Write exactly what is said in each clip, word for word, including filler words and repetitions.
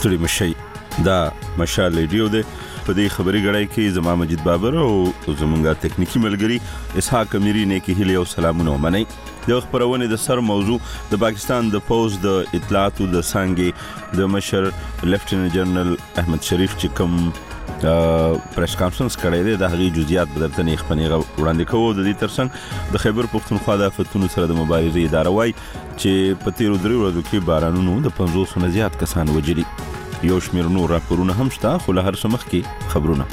ستړي مشي دا مشال ریډیو ده. په دې خبري غړای کې زما مجید بابر او زمونږه تکنیکی ملګری اسحاق امیری نه کې هلي او سلامونه منئ. د خبرونه د سر موضوع د پاکستان د پوز د اطلاعات او د څنګه د مشر لیفټیننټ جنرال احمد شریف چې کوم پریس کانفرنس کړی دی د هغې جزئیات به درته نه خپنې وړاندې کوو. د دې ترڅنګ د خیبر پښتونخوا د آفتونو سره د مبارزې اداره وایي چې په تیرو درې ورځو کې بارانونو د پنځوسو نه زیات کسان وژلي. یو شمېر نور راپورونه هم شته خو له هر څه مخکې خبرونه.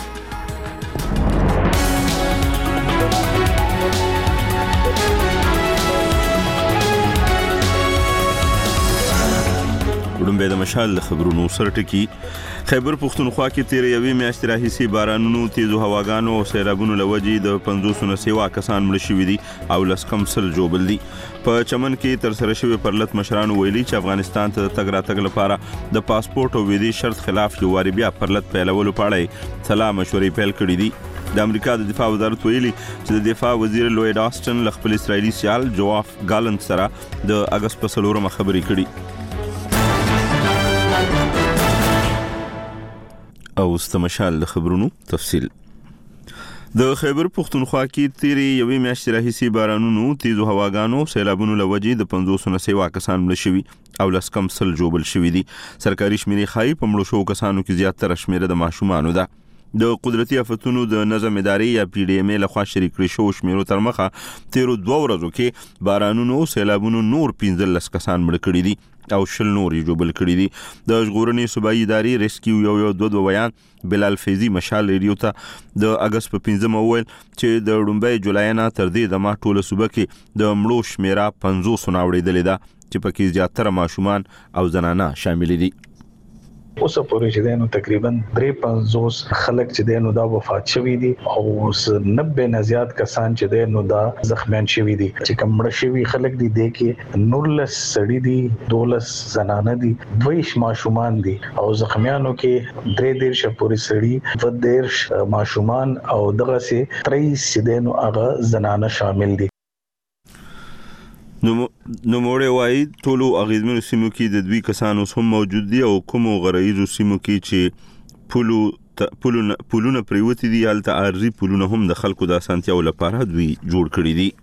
وړومبی د مشال د خبرونو سر ټکي. خیبر پښتونخوا کې تیر یوې میاشتې راهیسې بارانونو، تیزو هواګانو او سیلابونو له وجې د پنځوسو نه سیوا کسان مړه شوي دي او لس کم سل ژوبل دي. په چمن کې ترسره شوي پرلط مشرانو ویلي چې افغانستان ته د تګ راتګ لپاره د پاسپورت او ویزې شرط خلاف یو وارې بیا پرلط پیلولو په اړه یې سلا مشورې پیل کړي دي. د امریکا د دفاع وزارت ویلي چې د دفاع وزیر لوید آسټن له خپل اسرائیلي سیال جواف ګالنت سره د اګست په څلورمه خبرې کړي. او استمشال د خبرونو تفصیل. د خیبر پښتونخوا کې تیرې یوې میاشتې راهیسې بارانونو، تیزو هواګانو، سیلابونو له وجې د پنځوسو نه سیوا کسان مړه شوي او لس کم سل ژوبل شوي دي. سرکاري شمېرې ښایي په مړو شوو کسانو کې زیاتره شمېره د ماشومانو ده. د قدرتي آفتونو د نظم ادارې یا پی ډی ایم ای لخوا شریک کړي شوو شمېرو تر مخه تیرو دوه ورځو کې بارانونو او سیلابونو نور پنځلس کسان مړه کړي دي او شل نور یې ژوبل کړي دي. د ژغورنې صوبایي ادارې ریسکیو یو یو دوه دوه ویان بلال فیضي مشال ریډیو ته د اګست په پنځمه وویل چې د لومړۍ جولای نه تر دې دمه ټوله صوبه کې د مړو شمېره پنځوسو نه اوړېدلې ده چې پکې زیاتره ماشومان او زنانه شامل دي. اوس پورې چې دینو تقریبا درې پنځوس خلک چې دینو دا وفات شوي دي او نبه نه زیات کسان چې دینو دا زخمیان شوي دي. چې کوم مړه شوي خلک دي د کې نورلس سړي دي، دولس زنانه دي، دویش ماشومان دي او زخمیانو کې درې دیرش پورې سړي، دوه دیرش ماشومان او دغه سي تریس دینو هغه زنانه شامل دي. نو نو موړې وایي ټولو اغیزمنو سیمو کې د دوی کسانو هم موجود دي او کومو غرایزو سیمو کې چې پولو پولونه پولونه پریوتی دي هلته عارضي پولونه هم د خلکو د اسانتیاو لپاره دوی جوړ کړي دي.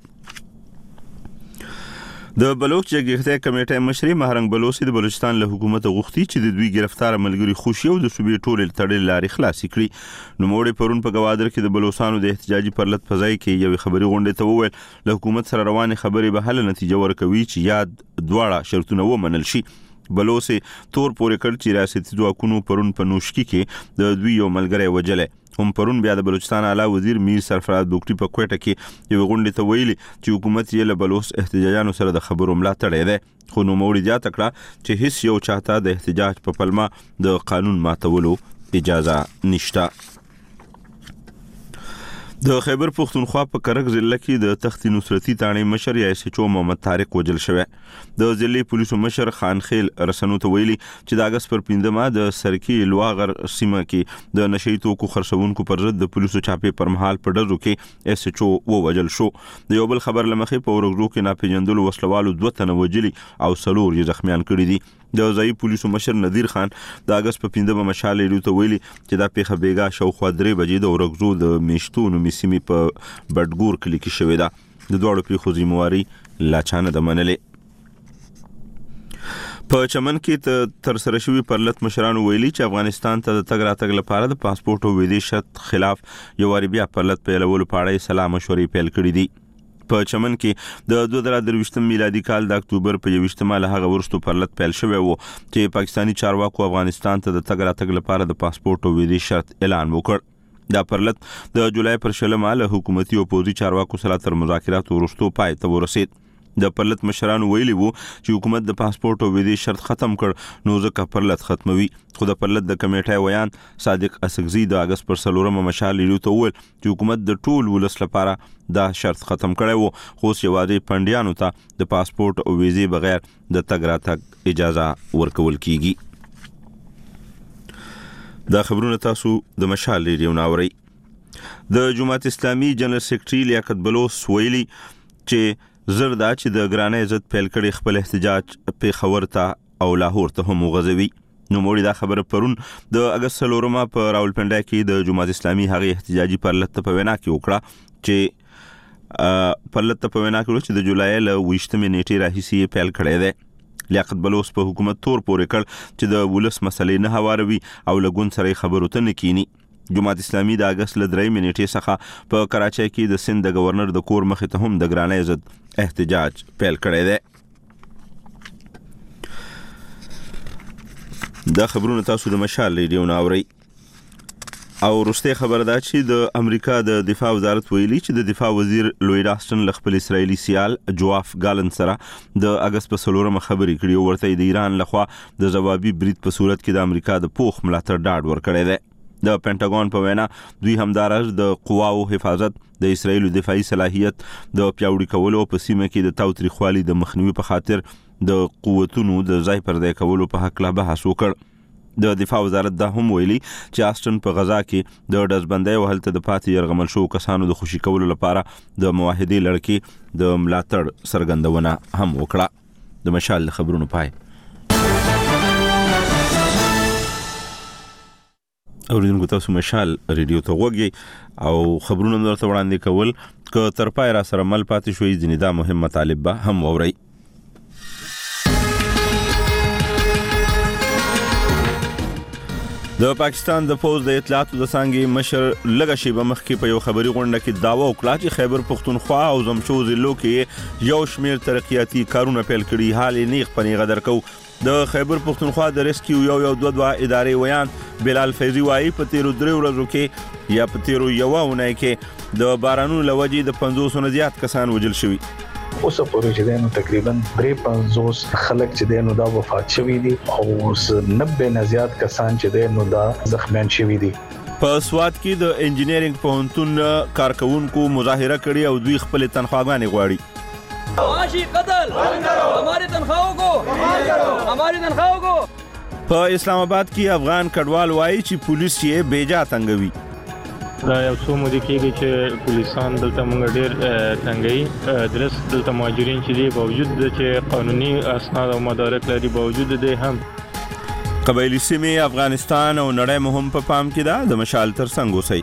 د بلوچ جګړې کمیټې مشري مهرنګ بلوچي د بلوچستان له حکومت غوښتي چې د دوی گرفتار ملګری خوشي او د صوبې ټول تړل لارې خلاص کړي. نو موړې پرون په گوادر کې د بلوچستانو د احتجاجي پرلط فضای کې یو خبري غونډه ته وویل له حکومت سره روانه خبرې به حل نتیجه ورکوي چې یاد دواړه شرطونه ومنل شي. بلوچي تور پورې کړ چې ریاستي ځواکونو پرون په نوشکی کې د دوی یو ملګری وجلې. هم پرون بیا د بلوچستان اعلی وزیر میر سرفراز بوکټي په کوټه کې یو غونډه ته ویلي چې حکومت یې له بلوچ احتجاجانو سره د خبرو ملاتړ دی. خو نو موړي زیاته کړه چې هیڅ یو چاته د احتجاج په پلمه د قانون ماتولو اجازه نشته. د خیبر پښتونخوا په کرک ضلع کې د تختی نصرتي تاڼې مشر یا اس ایچ او محمد طارق وجل شوی. د ضلع پولیسو مشر خان خیل رسنو ته ویلي چې د اګست پر پنځمه د سرکی لواغر سیمه کې د نشئی توکو خرڅونکو پر ضد د پولیسو چاپې پر مهال په ډزو کې اس ایچ او ووجل شو. د یو بل خبر لمخې په ورغلو کې ناپېژندلو وسلوالو دوه تنه وجلي او څلور یې زخمیان کړي دي. د ځایي پولیسو مشر نذیر خان د اګست په پنځمه مشال ریډیو ته ویلي چې دا پیښه بیګا شاوخوا درې بجې د ورغلو د میشتو نومي سیمې په بډګور کلي کې شوې ده. د دواړو پیښو ذمہواري لا چا نه ده منلې. په چمن کې ترسره شوي پرلط مشرانو ویلي چې افغانستان ته د تګ راتګ لپاره د پاسپورت او ویزې شرط خلاف یو وارې بیا پرلط پیلولو په اړه یې سلا مشورې پیل کړي دي. په چمن کې د دوه زره درویشتم میلادي کال د اکتوبر په یویشتمه له هغه وروسته پرلط پیل شوی و چې پاکستاني چارواکو افغانستان ته د تګ راتګ لپاره د پاسپورت او ویزې شرط اعلان وکړ. دا پرلط د جولای پر شلمه له حکومتي او پوځي چارواکو سره تر مذاکراتو وروسته پای ته ورسید. د پرلط مشرانو ویلي وو چې حکومت د پاسپورت او ویزې شرط ختم کړ نو ځکه پرلط ختموي. خو د پرلط د کمیټې ویان صادق اسګزي د اګست پر څلورمه مشال ریډیو ته وویل چې حکومت د ټول ولس لپاره دا شرط ختم کړی وو خو یوازې پنډیانو ته د پاسپورت او ویزې بغیر د تګ راتګ اجازه ورکول کیږي. دا خبرونه تاسو د مشال ریډیو ناوري. د جماعت اسلامي جنرال سیکریټري لیاقت بلوچ ویلي چې زر دا چې د ګرانۍ عزت پیل کړي خپل احتجاج په خبر ته او لاهور ته هم وغځوي. نوموړي دا خبره پرون د اګست څلورمه په راولپنډۍ کې د جماعت اسلامي هغې احتجاجي پرلت په وینا کې وکړه چې پرلت په وینا کې چې د جولای له ویشتمې نیټې راهیسې پیل کړی دی. لیاقت بلوچ په حکومت تور پورې کړ چې د ولس مسلې نه هواروي او له ګوند سره خبرو ته نه کینی. جماعت اسلامي د اګست له درېیمې نیټې څخه په کراچۍ کې د سند د گورنر د کور مخې ته هم د ګرانۍ ضد احتجاج پیل کړی دی. دا خبرونه تاسو د مشال ریډیو نه اورئ. او وروستۍ خبره ده چې د امریکا د دفاع وزارت ویلي چې د دفاع وزیر لوید آسټن له خپل اسرایلي سیال جواف ګالن سره د اګست په څلورمه خبرې کړي او ورته د ایران لخوا د ځوابي برید په صورت کې د امریکا د پوخ ملاتړ ډاډ ورکړی دی. د پینټاګون په وینا دوی همدارس د قواو حفاظت د اسرایلو دفاعي صلاحیت د پیاوړي کولو په سیمه کې د تاوتریخوالي د مخنیوي په خاطر د قوتونو د ځای پر ځای کولو په حق لا بحث وکړ. د دفاع وزارت دا هم ویلي چې آسټن په غزا کې د ډزبندۍ او هلته د پاتې یرغمل شوو کسانو د خوشي کولو لپاره د معاهدې لړکې د ملاتړ څرګندونه هم وکړه. د مشال خبرونو پای. اوریدونکو تاسو مشال ریډیو ته وګورئ او خبرونه درته وړاندې کول که تر پای را سره مل پاتې شوي ځینې دا مهم مطالب به هم واورئ. د پاکستان د پوز د اطلاعاتو د څانګې مشر لږه شیبه مخکې په یو خبري غونډه کې دعوا وکړه چې خیبر پښتونخوا او زمشو ضلعو کې یو شمېر ترقیاتي کارونه پیل کړي. حال یې نیغ په نیغه درکو. د خیبر پښتونخوا د ریسکیو یو یو دوه دوه ادارې ویان بلال فیضي وایي په تیرو درې ورځو کې یا په تیرو یوه اونۍ کې د بارانونو له وجې د پنځوسو نه زیات کسان وژل شوي. اوسه پورې چې دینو تقریبا درې پنځوس خلک چې دینو دا وفات شوي دي او نوي نه زیات کسان چې دینو دا زخمیان شوي دي. په سوات کې د انجینرینګ پوهنتون کارکونکو مظاهره کړې او دوی خپل تنخواګانې غواړي. معاشي قتل हमारी तनख्वाहों को हमारी तनख्वाहों को. په اسلام آباد کې افغان کډوال وایي چې پولیس یې بیجا تنګوي. دا یو څو مودې کېږي چې پولیسان دلته موږ ډېر تنګوي. درس دلته مهاجرین چې دي باوجود د چې قانوني اسناد او مدارک لري باوجود د هم قبایلي سیمې افغانستان او نړۍ مهم په پام کې ده. د مشال تر څنګ اوسئ.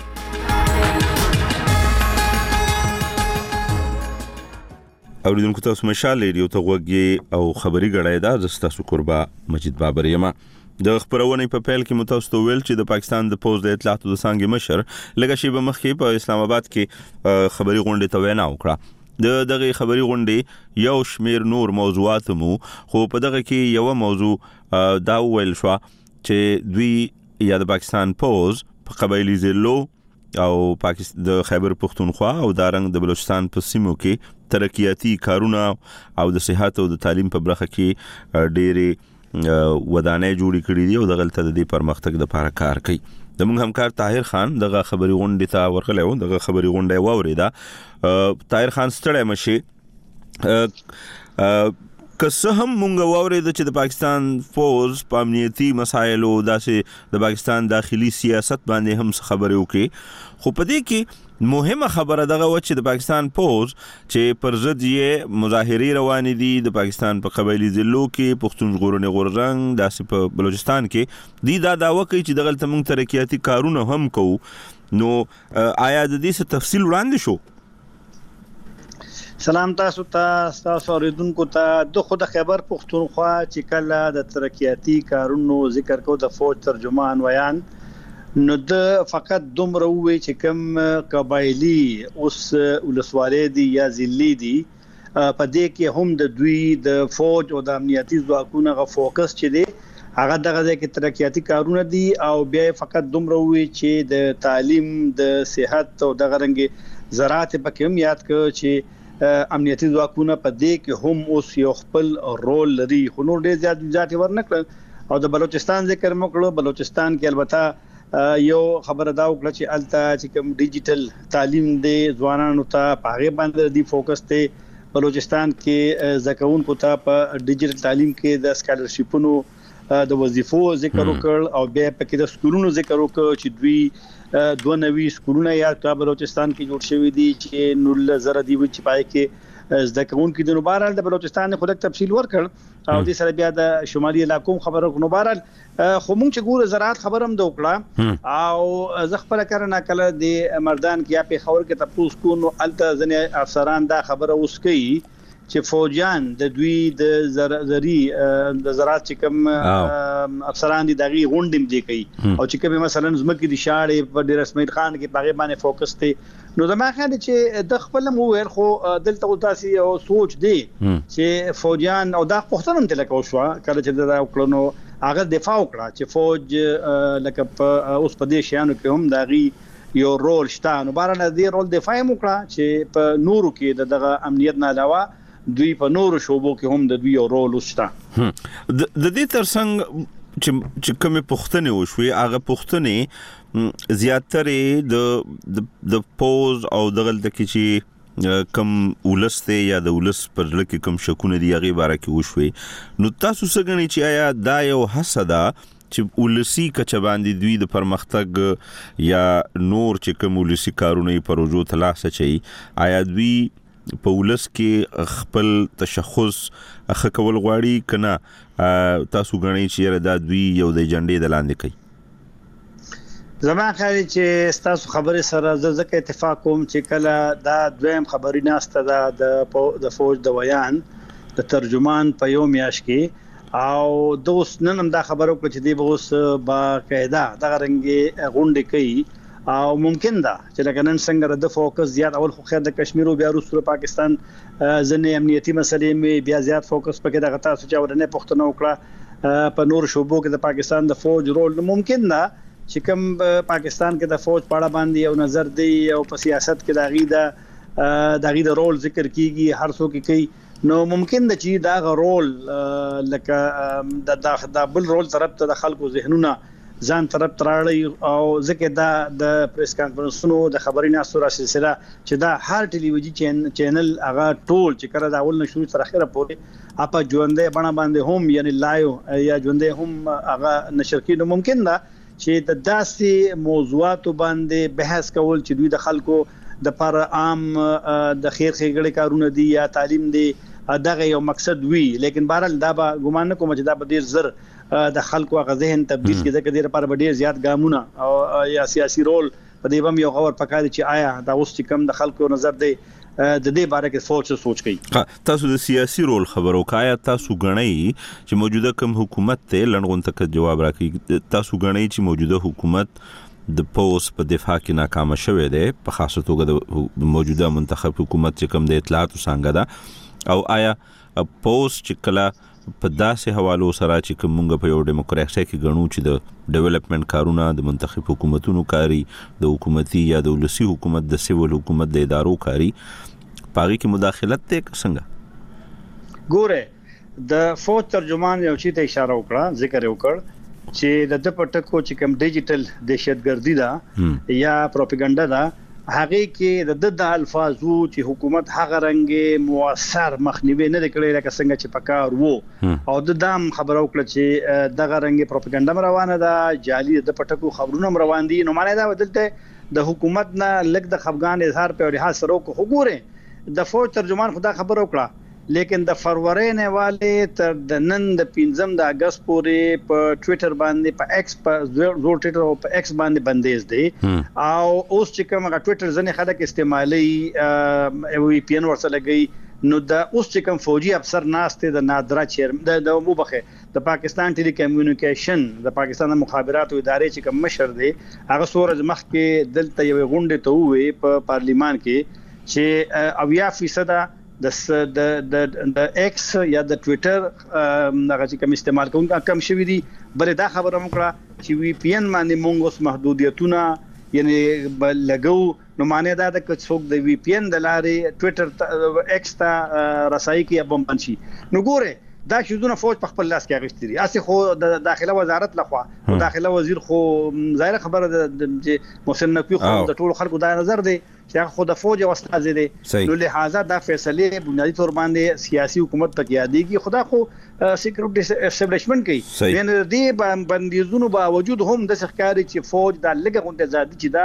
اوریدونکو تاسو مشال ریډیو ته غوږی او خبري غړای دا زستا سو قربا مجید بابر یم. د خبرونې په پیل کې متوسط ویل چې د پاکستان د پوز د اطلاعاتو د څانګې مشر لږه شیبه مخکې په اسلام آباد کې خبري غونډه ته وینا وکړه. د دغه خبري غونډې یو شمیر نور موضوعات مو خو په دغه کې یو موضوع دا ویل شو چې دوی یا د پاکستان پوز په قبایلی ضلعو او پاکستان د خیبر پښتونخوا او دارنګ د بلوچستان په سیمو کې ترقیاتي کارونه او د صحت او د تعلیم په برخه کې ډېرې ودانۍ جوړې کړې دي او د غلطه د دې پرمختګ لپاره کار کوي. د موږ همکار طاهر خان دغه خبري غونډې ته ورغلی و. دغه خبري غونډه واورېده. طاهر خان ستړی مشي که څه هم مونږ واورېده چې د پاکستان فوز په امنیتي مسایلو داسې د پاکستان داخلي سیاست باندې هم خبرې وکړي خو په دې کې مهمه خبره دغه و چې د پاکستان پوز چې پر ضد یې مظاهرې روانې دي د پاکستان په قبایلي ضلعو کې پښتون ژغورنې غورځنګ داسې په بلوچستان کې دی دا دعوه کوي چې دغلته موږ ترقیاتي کارونه هم کوو. نو آیا د دې څه تفصیل وړاندې شو؟ سلام تاسو ته تاسو اوریدونکو ته د خود خیبر پښتونخوا چې کله د ترقیاتي کارونو ذکر کو د فوج ترجمان ویان نو د فقط دومره وی چې کوم قبایلی اوس ولسوالۍ دي یا ضلعي دي په دې کې هم د دوی د فوج او د امنیتي ځواکونو غو فوکس چې دي هغه دغه ځکه ترقیاتي کارونه دي او بیا فقط دومره وی چې د تعلیم د صحت او د غرنګ زراعت په کوم یاد کو چې امنیتي ځواکونه په دې کې هم اوس یو خپل رول لري. خو نور ډېر زیات ځات ورنکړل او د بلوچستان ذکر مکړو. بلوچستان کې البته یو خبره دا وکړه چې الته چې کوم ډیجیټل تعلیم دی ځوانانو ته پاغه باندې دی فوکس ته بلوچستان کې زکونکو ته په ډیجیټل تعلیم کې د سکالرشپونو د وظیفو ذکر وکړ او بیا پکې د سکولونو ذکر وکړ چې دوی دوه نوي سکولونه یا په بلوچستان کې جوړ شوي دي چې نور زره دی چې پای کې زده کوونکو د نوبارال د بلوچستان خو د تفصیل ورکړ او د سره بیا د شمالي علاقو خبرو نوبارال خو مونږ چې ګوره زراعت خبرم د وکړه او زه خپل کړنه کله د مردان کې یا په خبر کې تاسو کو نو الته ځنې افسران دا خبره اوس کوي چې فوجان د دوی د زرعي د زراعت چې کوم افسران دي دغه غونډم دي کوي او چې کوم مثلا زمکه دي شاړې په ډیر اسماعیل خان کې پاغه باندې فوکس دي نو زما خیال چې د خپل مو ویل خو دلته تاسو یو سوچ دی چې فوجان او دا پښتون هم تل کو شو کله چې دا وکړنو هغه دفاع وکړه چې فوج لکه په اوس په دې شانو کې هم دغه یو رول شته نو بارنه دې رول دفاع وکړه چې په نورو کې دغه امنیت نه علاوه دوی په نورو شوبو کې هم د دوی یو رول وشته د دې ترڅنګ چې کومه پښتنې وشوي هغه پښتنې زیاتره د د پوز او دغل د کې چې کم ولسته یا د ولس پر لکه کم شکونه دی هغه باره کې وشوي نو تاسو څنګه نه چې آیا دا یو حسدا چې ولسی کچ باندې دوی د پرمختګ یا نور چې کوم ولسی کارونه پروژو تلاسه چي آیا دوی په ولس کې خپل تشخص خکول غواړي کنه تاسو غنئ چې دا دوی یو د جنډې د لاندې کوي زما خیال چې تاسو خبره سره ځکه اتفاق کوم چې کله دا دویم خبري ناسته دا د فوج د ویان د ترجمان په یو میاش کې او دوست نن هم دا خبرو کو چې دی اوس با قاعده دغه رنګي غونډه کوي او ممکن ده چې لکه نن څنګه د فوکس زیات اول خو خیر د کشمیر او بیا روسو پاکستان ځنې امنیتي مسلې می بیا زیات فوکس پکې دغه تاسو چې ورنه پښتنو وکړه په نور شوبو کې د پاکستان د فوج رول ممکن ده چې کوم پاکستان کې د فوج پاړه باندې یو نظر دی او په سیاست کې دغه د دغه د رول ذکر کیږي هر څوک کوي نو ممکن ده چې دا رول لکه د بل رول طرف ته د خلکو ذهنونه ځان طرف تراړي او ځکه دا د پریس کانفرنسونو د خبري ناسوره سلسله چې دا هر ټلویزیون چینل هغه ټول چې کړه دا اول نشو تر اخره پورې اپا ژوندې بڼه باندې هم یعنی لایو یا ژوندې هم هغه نشر کینو ممکن ده چې د داسې موضوعات باندې بحث کول چې دوی د خلکو د پر عام د خیر خېګړې کارونه دي یا تعلیم دي دغه یو مقصد وی لیکن بهرحال دا به ګمان نه کوم چې دا به ډیر زر د خلکو غو ذهن تبديل کې ځکه ډیر لپاره ډیر زیات ګامونه او یا سیاسي رول په دې بم یو غور پکاره چې آیا دا اوس چې کم د خلکو نظر دی د دې باره کې سوچ سوچ کوي تاسو د سیاسي رول خبرو کایا تاسو غنئ چې موجوده کوم حکومت ته لنډغون تک جواب راکړي تاسو غنئ چې موجوده حکومت د پوس په دفاع کې ناکام شوه دی په خاصه توګه د موجوده منتخب حکومت چې کوم د اطلاعات څنګه ده او آیا پوس چې کله په داسې حوالو سره چې کومه په یو دیموکراسي کې غنو چې د ډیولپمنٹ کارونه د منتخب حکومتونو کاری د حکومتي یا د ولسی حکومت د سیول حکومت د ادارو کاری پاغي کې مداخلت ته څنګه ګوره د فوج ترجمان یو چی ته اشاره وکړه ذکر وکړ چې د د پټکو چې کوم ډیجیټل دهشتګردي ده یا پروپاګاندا ده هغه کې د د الفاظو چې حکومت هغه رنګ موثر مخنیوي نه کړی لکه څنګه چې پکار وو او د دام خبرو کړ چې دغه رنګ پروپاګاندا روانه ده جعلي د پټکو خبرونه روان دي نو معنی دا ودلته د حکومت نه لګ د خفغان اظهار په لحاظ سره کو وګوره د فوج ترجمان خدا خبرو کړه لیکن د فروری نه والے تر د نن د پنځم د اگست پورې په ټوئیټر باندې په ایکس په زور ټوئیټر او په ایکس باندې بندیز دی او اوس چې کوم ټوئیټر ځنه خلک استعمالي وی پی ان ورسره لګي نو د اوس چې کوم فوجي افسر ناشته د نادرا چیر د موبخه د پاکستان ټيلي کمیونیکیشن د پاکستان د مخابرات ادارې چې کوم مشر دی هغه سورج مخ کې دلته یو غونډه ته وې په پارلیمان کې چې اویا فیصد د د د ایکس یا د ټوئیټر هغه چې کوم استعمال کوونکي کم شوی دي بل دا خبره مکړه چې وی پی ان باندې مونږ اوس محدودیتونه یعنی لګو نو معنی دا د څوک د وی پی ان د لارې ټوئیټر ایکس ته رسایي کې بم بنشي نو ګوره دا شذونه فوج په خپل لاس کې اغشتري اسی خو د داخله وزارت لخوا او داخله وزیر خو ظاهر خبره د محسن نقوی خو د ټولو خلکو دا نظر دی چې خو د فوج او استاد دی نو لہذا دا فیصله بنیادی تور باندې سیاسي حکومت پکې یادېږي خدا خو سیکریټ اسټابلیشمنت کوي یعنی د بندیزونو باوجود هم د ښکاری چې فوج د لګه غونډه زادي چې دا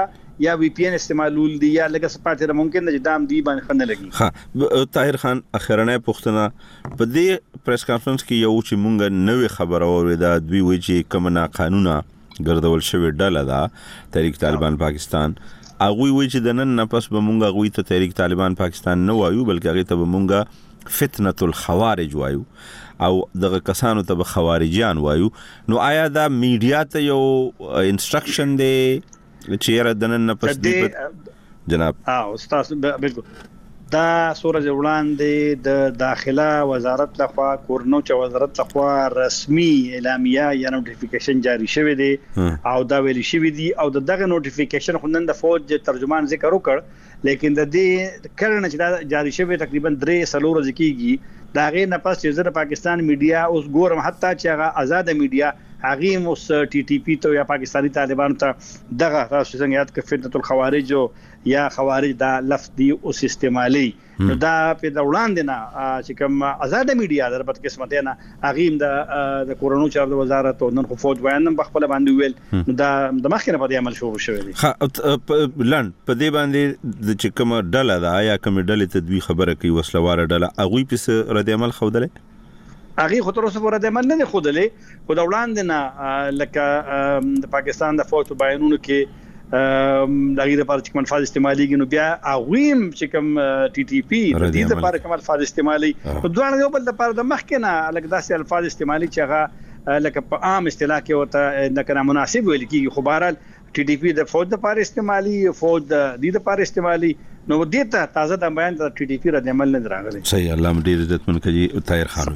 یا وی پی ان استعمالول دي یا لکه سپاتره ممکن د دام دی باندې خنه لګي. ها طاهر خان اخرنه پښتنه په دې پریس کانفرنس کې یو چې مونږ نوې خبره اوریدا دوی وی چې کومه قانونا ګرځول شوی ډله ده تحریک طالبان پاکستان اغوی وی چې د نن نه پس به مونږ غوي ته تحریک طالبان پاکستان نه وایو بلکې هغه ته به مونږ فتنه الخوارج وایو او دغه کسانو ته به خوارجیان وایو. نو آیا دا میډیا ته یو انسټرکشن دی چې را د نن نه پس دی جناب؟ ها استاد بالکل دا سورج وړاندې د داخله وزارت لخوا کورنوچ وزارت لخوا رسمي اعلامیه یا نوټیفیکیشن جاری شوی دی او دا ویل شوی دی او دغه نوټیفیکیشن خو نن د فوج ترجمان ذکر وکړ لیکن د دې کړنه چې دا جاری شوی تقریبا درې سلور ورځې کیږي دا غي نه پس چې د پاکستان میډیا اوس ګورم حتی چې هغه آزاد میډیا هغه اوس ټي ټي پی ته یا پاکستانی طالبان ته دغه تاسو څنګه یاد کړئ فتنه الخوارج یا خوارج دا لفظ دی او استعمالي نو دا په د وړاندې نه چې کوم آزاد میډیا در په قسمت نه هغه د د کورونو چارو وزارت او نن خو فوج بیان په خپل باندې ویل نو دا د مخکنه په دې عمل شروع شوی دی. لند په دې باندې د چې کوم ډله دا یا کوم ډله تدوی خبره کوي وسلواره ډله هغه په رد عمل خوده هغه خو تر اوسه پورې د عمل نه خودلې خو د وړاندې نه لکه د پاکستان د فوج بیانونو کې دغه لپاره چې کوم الفاظ استعمالي نو بیا اغویم چې کوم ټي ټي پی د دې لپاره کوم الفاظ استعمالي په دوه یو بل لپاره د مخکنه لکه داسې الفاظ استعمالي چې هغه لکه په عام اصطلاح کې وته نه کنه مناسب ویل کیږي خو بهرحال ټي ټي پی د فوج لپاره استعمالي فوج د دې لپاره استعمالي نو دې ته تازه د بیان د ټي ټي پی رد عمل نه دراغلي. صحیح الله مدیر عزت من کوي طاهر خان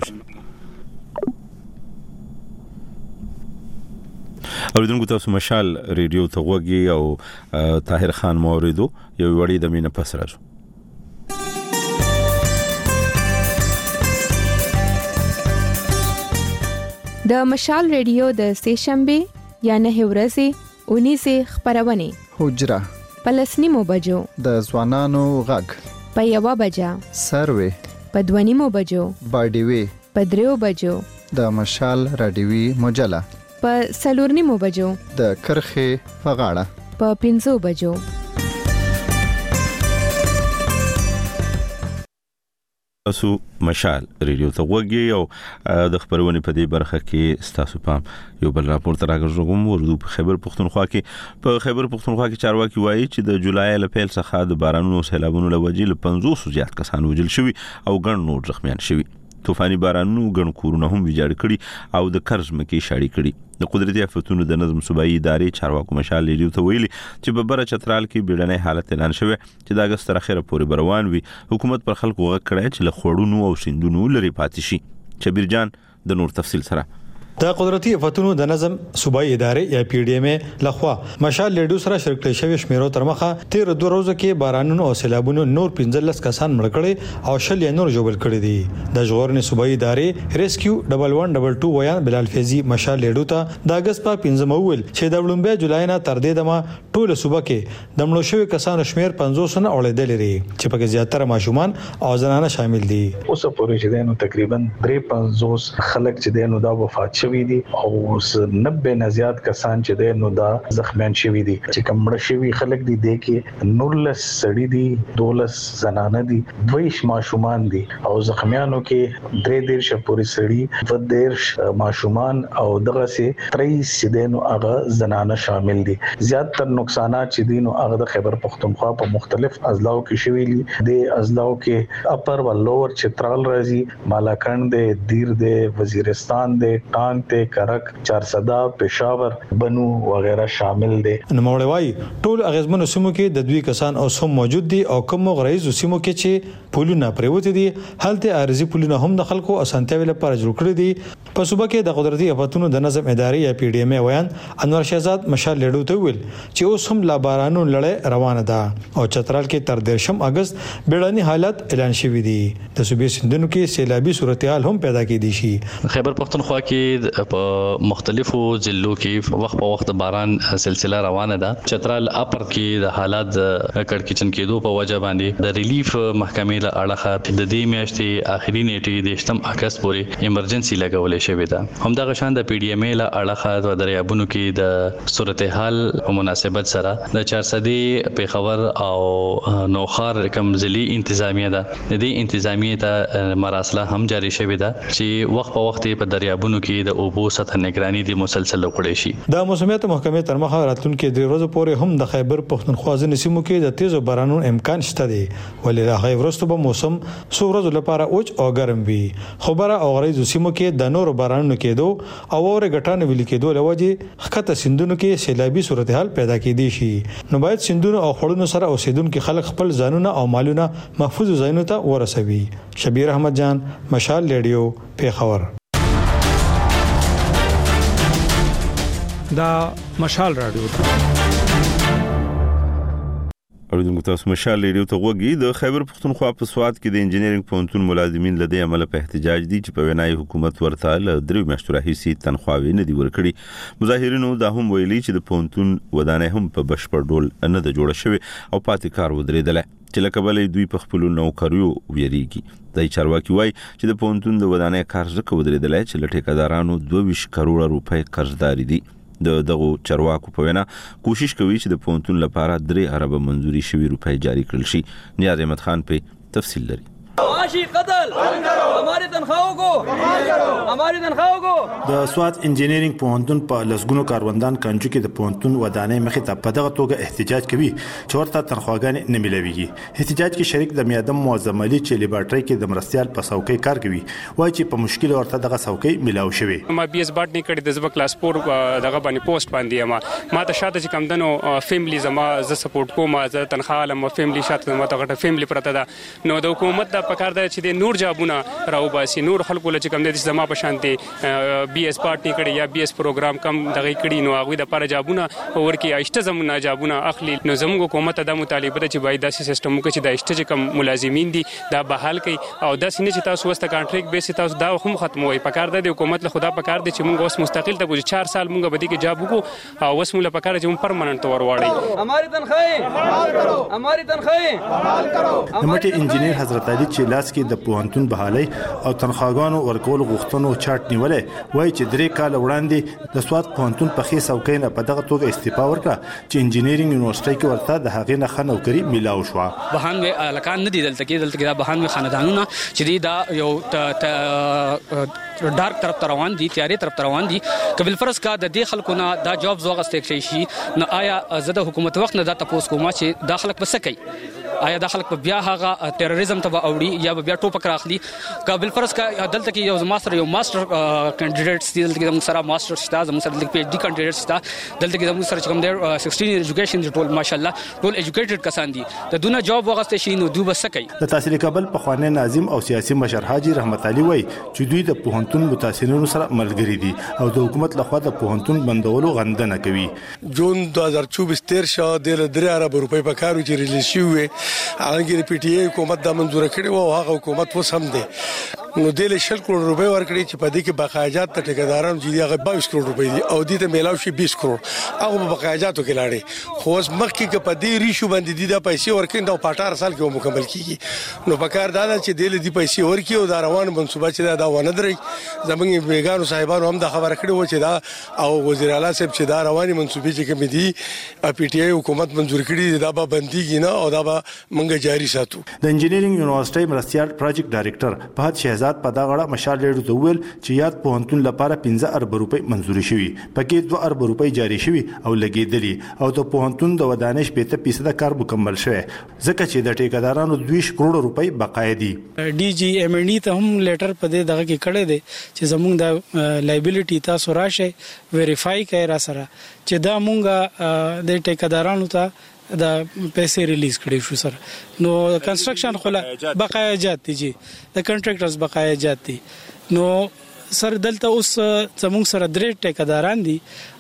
اوریدونکو تاسو مشال ریډیو ته وګورئ او طاهر خان موریدو یو وړي د مینه پس راځو. د مشال ریډیو د سهشنبه یا نه ورځې اونیسه خبرونه حجره پلسنیمو بجو د ځوانانو غږ په یو بجا سروي په دوانیمو بجو باډیوي په دریو بجو د مشال رادیوي مجله په سلورنیمو بجو د کرخه په غاړه په پنځو بجو. تاسو مشال ریډیو ته وګورئ او د خبرونه په دې برخه کې تاسو پام یو بل راپور تر راغږم ورته په خیبر پختونخوا کې په خیبر پختونخوا کې چارواکي وایي چې د جولای ل پیل څخه د بارانونو سیلابونو لوجې ل پنځوس زیات کسان وژل شوي او ګڼ نور زخمیان شوي. طوفاني بارانونو ګڼ کورونه هم ویجاړ کړي او د قرض مکې شاړې کړي. د قدرتي آفتونو د نظم صوبایي ادارې چارواکو مشال ریډیو ته ویلي چې په بره چترال کې بیړنی حالت اعلان شوی چې د اگست تر اخره پورې روان وي. حکومت پر خلکو غږ کړی چې له خوړونو او سیندونو لري پاتې شي. شبیر جان د نور تفصیل سره د قدرتي آفتونو د نظم صوبایي ادارې یا پی ډی ایم لخوا مشال ریډیو سره شریک کړي شوی شمیرو تر مخه تیر دوه ورځې کې بارانونو او سیلابونو نور پنځلس کسان مړ کړي او شل یې نور جوړ کړي دي. د ژغورنې صوبایي ادارې ریسکیو ډبل ون ډبل ټو ویان بلال فیضی مشال ریډیو ته د اگست په پنځم اول چې د وړاندې جولای نه تر دې دمه ټول صوبه کې د مړو شوی کسانو شمیر پنځوس نه اورېدل لري چې پکې زیاتره ماشومان او زنانه شامل دي. اوس پورې چې دینو تقریبا درې پنځوس خلک چې دینو دا وفات شوي دي او نبه نه زیات کسان چې دینو دا زخمیان شوي دي. چې کوم مړ شوي خلک دي د کې نورلس سړي دي دولس زنانه دي دویش ماشومان دي او زخمیانو کې درې دیر شپوري سړي و دیر ماشومان او دغه سي تریس چې دینو هغه زنانه شامل دي. زیاتره نقصانات چې دینو هغه د خیبر پختونخوا په مختلف اضلاعو کې شوي دي. د اضلاعو کې اپر و لوور چترال راځي مالاکنډ دي دیر دي وزیرستان دي ټانګ ته کرک چارسدا پېښور بنو وغیرہ شامل دي. نو مولوي ټول اغیزمنو سیمو کې د دوی کسان او سم موجود دي او کوم غریزو سیمو کې چې پولونه پریوت دي هلته ارزي پولونه هم د خلکو اسانتیاوي لپاره جوړ کړی دي. په صوبه کې د قدرتي آفتونو د نظم ادارې یا پی ډی ایم ویان انور شهزاد مشال لیډو ته ویل چې اوس هم لا بارانو لړۍ روانه ده او چترال کې تر دیرشم اگست بیړني حالت اعلان شوی دی. د صوبې سندونو کې سیلابي صورتحال هم پیدا کېدی شي. خیبر پختونخوا کې کې په مختلفو ضلعو کې وخت په وخت باران سلسله روانه ده. چترال اپر کې د حالات کړکېچن کېدو په وجه باندې د ریلیف محکمې له اړخه د دې میاشتې اخري نیټې د شتم اگست پورې ایمرجنسي لګولې شوې ده. همدغه شان د پی ډی ایم ای له اړخه د دریابونو کې د صورتحال په مناسبت سره د چارسدي پیښور او نوخار کوم ضلعي انتظامیه ده د دې انتظامیه ته مراسله هم جاری شوې ده چې وخت په وخت په دریابونو کې د اوبو سطح نگراني د مسلسل وکړي شي. د موسمیات محکمې تر مخه راتلونکي درې ورځې پورې هم د خیبر پښتونخوا ځینې سیمو کې د تیزو بارانونو امکان شته دی ولې د هغې وروسته به موسم څو ورځې لپاره اوچ او ګرم وي. خبره او غریزو سیمو کې د نورو بارانونو کېدو او اورې ګټانو ویل کېدو له وجې ښکته سیندونو کې سیلابي صورتحال پیدا کېدی شي. نو باید سیندونو او خړونو سره اوسیدونکو خلک خپل ځانونه او مالونه محفوظ ځایونو ته ورسوي. شبیر احمد جان، مشال ریډیو، پیښور. دا مشال رادیو اوریدونکو تاسو مشال ریډیو ته وګورئ. د خیبر پښتونخوا په سواد کې د انجینرینګ پوهنتون ملازمین له دې عمله په احتجاج دي چې په وینای حکومت ورته له درې میاشتو راهیسې تنخواوې نه دي ورکړي. مظاهرینو دا هم ویلي چې د پوهنتون ودانۍ هم په بشپړ ډول نه ده جوړه شوې او پاتې کار ودرېدلی چې لکه بلې دوی په خپلو نوکریو ویریږي. د چارواکي وایي چې د پوهنتون د ودانۍ کار ځکه ودرېدلی چې له ټیکهدارانو دوه ویشت کروړه روپۍ قرضداري دي. د دغه چارواکو په وینا کوشش کوي چې د پوهنتون لپاره درې اربه منځوري شوی روپۍ جاری کړل شي. نیاز احمد خان په تفصیل لري. معاشی قتل ہماری تنخواہوں کو ہماری تنخواہوں کو د سواد انجینرینګ پوهنتون په لسګونو کاروندان کنجو کې د پوهنتون ودانۍ مخې ته په دغه توګه احتجاج کوي چې ورته تنخواګانې نه ملويږي. احتجاج کې شریک د میادم معظم علي چې لیبارټري کې د مرستيال په څوکۍ کار کوي وایي چې په مشکل ورته دغه څوکۍ ملاو شوی. ما بي اس باټ نه کړی د زب کلاس فور دغه باندې پوسټ باندې ما ما ته شاته چې کم دنو فیملی زما ز سپورټ کوم زه تنخواه لم فیملی شاته ما ته غټه فیملی پرته ده نو د حکومت د پکار ده چې د نور جابونه راوباسي نور خلکو له چې کم د زما په شانتي بي اس پارټ نه کړی یا بي اس پروګرام کم دغه کړی نو هغه د پر جابونه ورکی اشته زمونه جابونه اخلي. نو زموږ حکومت د مطالبه ده چې باید داسې سیستم وکړي چې د اشته کم ملازمین دي دا بحال کړي او داسې نه چې تاسو وسته کانټریکټ بیس تاسو دا هم ختموي. پکار ده د حکومت له خدا پکار ده چې موږ اوس مستقل ته ګوځي چار سال موږ بدی کې جاب وکړو او اوس موږ پکار چې موږ پرمننت تور واړی. ہماری تنخواہیں بحال کرو ہماری تنخواہیں بحال کرو. همټي انجینیر حضرت علي چې لاس کې د پوهنتون بحالي او تنخواګانو ورکول غوښتنو چارت نیولې وایي چې درې کال وړاندې د سواد پوهنتون په خې څوکۍ نه په دغه توګه استعفا ورکړه چې انجینرینګ یونیورسيټي کې ورته د هغې نه ښه نوکري میلاو شوه. بهان وی لکان نه دي دلته کې دلته کې دا بهان وی خاندانونه چې دا یو ډارک طرف ته روان دي تیاری طرف ته روان دي قبل فرض کا د دې خلکو نه دا جاب زوغه شي نه آیا زده حکومت وخت نه دا تاسو کومه چې داخلك بسکي آیا داخلك په بیا هغه تیرریزم ته اوړي یا بیا ټوپک راخلي. قبل فرض کا دلته کې یو ماستر یو ماستر کینډیډیټس دي دلته کې موږ سره ماستر شته موږ سره د پی ایچ ډي کینډیډیټس شته دلته کې موږ سره کوم دی سیکسټین ایجوکیشن ټول ماشاءالله ټول ایجوکیټډ کسان دي د دونه جاب وغسته شي نو دوی بس کوي. د تحصیل کابل په خوانه ناظم او سیاسي مشر حاجی رحمت علي وای چې دوی د پوهنتون متاسنینو سره ملګری دي او د حکومت لخوا د پوهنتون بندولو غندنه کوي. جون دو هزار چوبیس تیر شو د درې ارب روپۍ په کارو چې ریلیز شوی هغه پی ټی ای حکومت د منزور کړي او هغه حکومت و سم دي نو د شل کروڑ روپۍ ورکړي چې په دې کې بقایجات ته ټیکدارانو چې هغه باییس کروڑ روپۍ دي او دې ته میلاو شي بیس کروڑ هغه په بقایجاتو کې لاړې خو اوس مخکې کې په دې ریشو باندې دي د پیسې ورکړي دا په اټھارہ سال کې مکمل کیږي نو په کار دا چې دې دې پیسې ورکړي او دا روان منصوبه چې دا ونه دري زمونږ بیګانو صاحبانو هم دا خبره کړې و چې دا او وزیر اعلی صاحب چې دا رواني منصوبې چې کوم دي پی ټی ای حکومت منزور کړي دا به بنديږي نه او دا به منګه جاری ساتو. د انجینرینګ یونیورسيټي مرستيال پروجیکټ ډایریکټر فهد شهزاد په دا غړه مشال ریډیو ته ویل چې یاد پوهنتون لپاره پنځه ارب روپۍ منزوري شوي پکې دوه ارب روپۍ جاری شوي او لګېدلي او د پوهنتون د ودانۍ شپېته فیصده کار مکمل شوی ځکه چې د ټیکدارانو دوه کروڑ روپۍ بقایا دي. ډي جی ایم ان ای ته هم لیټر په دې دغه کې کړی دی چې زموږ د لایبیلیټي تاسو راشه ویریفای کوي را سره چې دا مونږه د ټیکدارانو ته دا پیسې ریلیز کړي شو سره نو کنستراکشن خلا بقایا جات دي جی د کنټراکټرز بقایا جات دي نو سر دلته اوس زموږ سره درې ټیکداران دي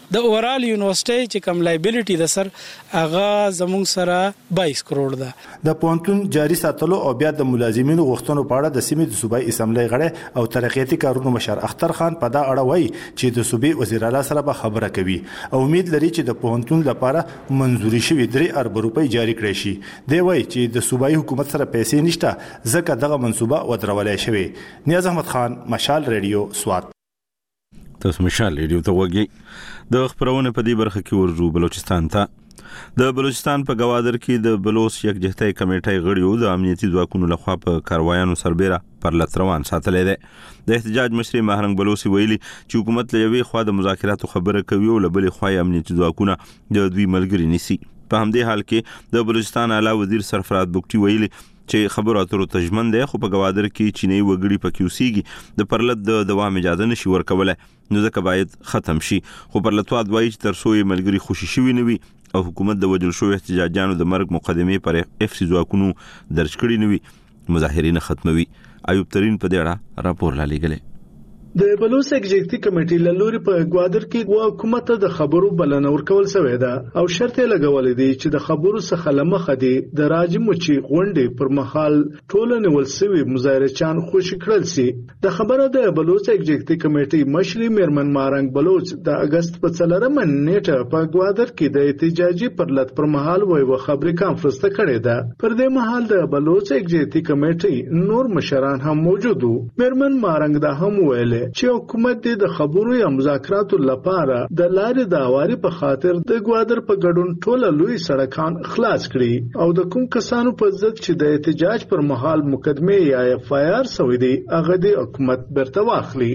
د اورال یونیورسيټي چې کوم لایبیلیټي د سر هغه زموږ سره بایس کروڑ ده. د پونتون جاری ساتلو او بیا د ملازمینو غوښتنو په اړه د سیمې د صوبایي اسمبلی غړی او ترقیاتي کارونو مشر اختر خان په دا اړه وایي چې د صوبې وزیر اعلی سره به خبره کوي او امید لري چې د پونتون لپاره منزوري شوی درې ارب روپۍ جاری کړي شي. دی وایي چې د صوبایي حکومت سره پیسې نشته ځکه دغه منصوبه ودرولای شوی. نیاز احمد خان، مشال ریډیو، سوات. تاسو مشال ریډیو ته وګورئ. د خبرونه په دې برخه کې ورجو بلوچستان ته. د بلوچستان په گوادر کې د بلوچ یکجهتۍ کمیټې غړیو د امنیتي ځواکونو لخوا په کاروایانو سربېره پر لت روان ساتلې ده. د احتجاج مشر مهرنګ بلوچي ویلي چې حکومت له یوې خوا د مذاکراتو خبره کوي او له بلې خوا امنیتي ځواکونه د دوی ملګری نیسي. په همدې حال کې د بلوچستان اعلی وزیر سرفراز بوکټي ویلي چې خبرو اترو تجمن ده، خو په گوادر کې چینی وګړي پکې اوسېږي د پرلت د دوام اجازه نشي ورکولای، نو ځکه باید ختم شي. خو پرلتواد وایي چې تر څو یې ملګری خوشي شوي نه وي او حکومت د وجل شوو احتجاجانو د مرګ مقدمې پر اف سی ځواکونو درج کړي نه وي، مظاهرین ختموي. ایوب ترین په دې اړه راپور را لېږلی. د بلوچ ایگزیکټیو کمیټې له لوري په گوادر کې حکومت ته د خبرو بلنه ورکول شوې ده او شرط یې لګولې دي چې د خبرو څخه لمخه دي د راجموچي غونډې پر مهال ټول نیول شوي مظاهرچان خوشي کړل سي. د خبره د بلوچ ایگزیکټیو کمیټې مشري میرمن مارنګ بلوچ د اگست په څلورمه نیټه په گوادر کې د احتجاجي پرلت پر مهال وایي خبري کانفرنس ته کړې ده. پر دې مهال د بلوچ ایگزیکټیو کمیټې نور مشران هم موجود وو. میرمن مارنګ دا هم ویل چې حکومت د خبرو یا مذاکراتو لپاره د لارې د اواري په خاطر د گوادر په ګډون ټوله لوی سړکان خلاص کړي او د کوم کسانو په ضد چې د احتجاج پر مهال مقدمه یا اف آی آر سوي دي هغه د حکومت برته واخلي.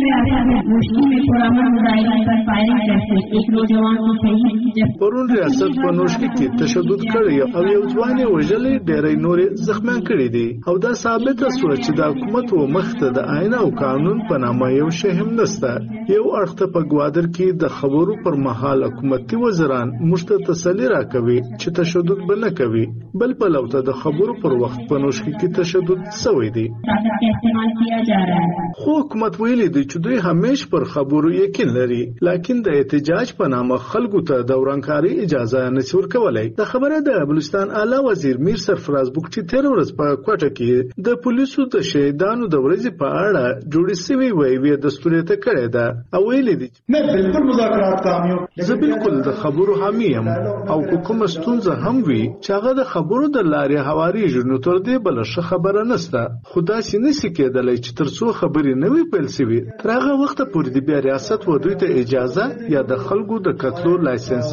پرون ریاست په نوشکی کې تشدد کړی او یو ځوان وژلې ډېرې نورې زخمیان کړي دي او دا ثابت شوه چې د حکومت و مخته د آئین او قانون په نامه یو شی هم نشته. یو اړخ په گوادر کې د خبرو پر مهال حکومتي وزیران مشته تسلی راکوي چې تشدد به نه کوي، بل په لوته د خبرو پر وخت په نوشکی کې تشدد سوی دی. خو حکومت ویلي دی چې دوی همیش پر خبرو یقین لري، لکن د احتجاج په نامه خلکو ته د ورانکاري اجازه نشي ورکولای. د خبره د بلوچستان اعلی وزیر میر سرفراز بوکټي تیر ورځ په کوټه کې د پولیسو د شهیدانو د ورځې په اړه جوړې سوي وی وی دستور ته کړی ده او ویلي دي نه بالکل مذاکرات کامیاب. زه بالکل د خبرو حامی یم او کومه ستونزه هم وي چې هغه د خبرو د لارې هواري نو تر دې بل څه خبره نشته. خدا سي نسی کېدلی چې تر څو خبرې نه وي پیل شي تر هغه وخت پورې د بیا ریاست و دوی ته اجازه یا د خلکو د قتلو لایسنس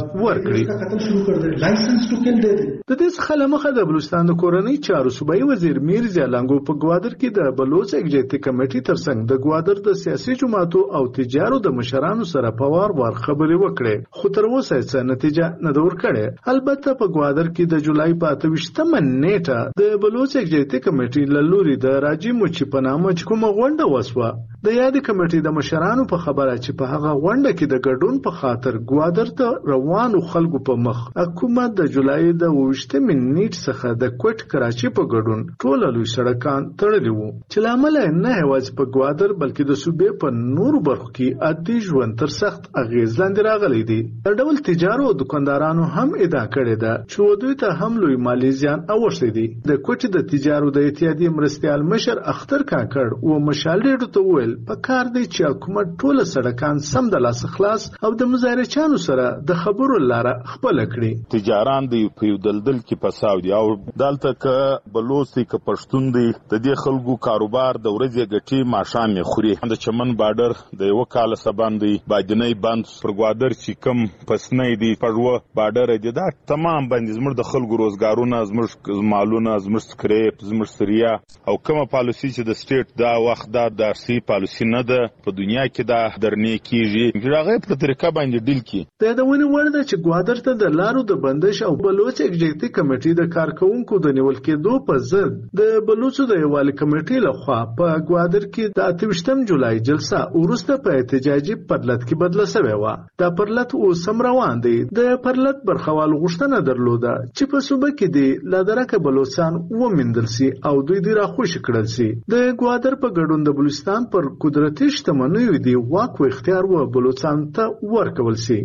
ورکړي. لایسنس ټو کل دی. د دې څخه لمخه د بلوچستان د کورنۍ چارو صوبایي وزیر میر زیالنګو په گوادر کې د بلوچ ایگزیکټیو کمیټې ترڅنګ د گوادر د سیاسي جماعتو او تجارو د مشرانو سره په وار وار خبرې وکړې، خو تر اوسه څه نتیجه نه ده ورکړې. البته په گوادر کې د جولای په اته ویشتمه نیټه د بلوچ ایگزیکټیو کمیټې له لوري د راجي موچي په نامه کومه غونډه وسوه. د یادې کمیټې د مشرانو په خبره چې په هغه غونډه کې د ګډون په خاطر گوادر ته روانو خلکو په مخ حکومت د جولای د ویشتمه نیټ څخه د کوټ کراچي په ګډون ټول لوی سړکان تړلي وو چې لامل نه یوازې په گوادر بلکې د صوبې په نورو برخو کې عادي ژوند تر سخت اغیز لاندې راغلی دی. د ډول تجارو او دکاندارانو هم ادعا کړې ده چې دوی ته هم لوی مالی زیان اوښتی دی. د کوټې د تجارو د اتحادیې مرستیال مشر اختر کاکړ او مشال ریډیو ته وویل په کار دی چې حکومت ټول سړکان سم د لاس خلاص او د مظاهرچانو سره د خبرو لاره خپل کړي. تجاران دی په دلدل کې پساو دي او دالته ک بلوچي ک پښتون دی د دې خلکو کاروبار د ورځې ګټي ماشام خوري. د چمن بارډر د یو کال سباندې باجنۍ بند پر گوادر چې کم پسنۍ دی پړو بارډر دی دا تمام باندې زموږ د خلکو روزګارونه زموږ مالونه زموږ سکریپ زموږ سریا او کومه پالیسی چې د سټیټ دا وخت دا داسي پالیسی نه ده په دنیا کې دا درنې کیږي هغه په طریقه باندې ډیل کی. د یادونې وړ ده چې گوادر ته د لارو د بندش او بلوچ ایگزیکټیو کمیټې د کارکونکو د نیول کېدو په ضد د بلوچو د یووالي کمیټې لخوا په گوادر کې د اته ویشتم جولای جلسه ورسته په احتجاجي پرلط کې بدله شوې و. دا پرلط اوس هم روان دی. د پرلط برخوال غوښتنه درلوده چې په صوبه کې دی لادرکه بلوچستان ومندل سي او دوی دی راخوش کړل سي. د ګوادر په ګډون د بلوچستان پر قدرتي شتمنیو دی واک او اختیار و بلوچستان ته ورکول سي.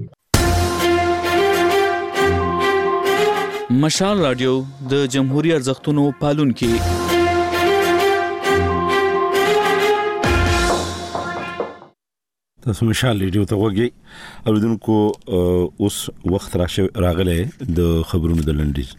مشال رادیو د جمهوریت ارزښتونو پالونکي. تاسو مشال رادیو ته وګورئ. اوریدونکو اوس وخت راغلی د خبرونو د لنډیز.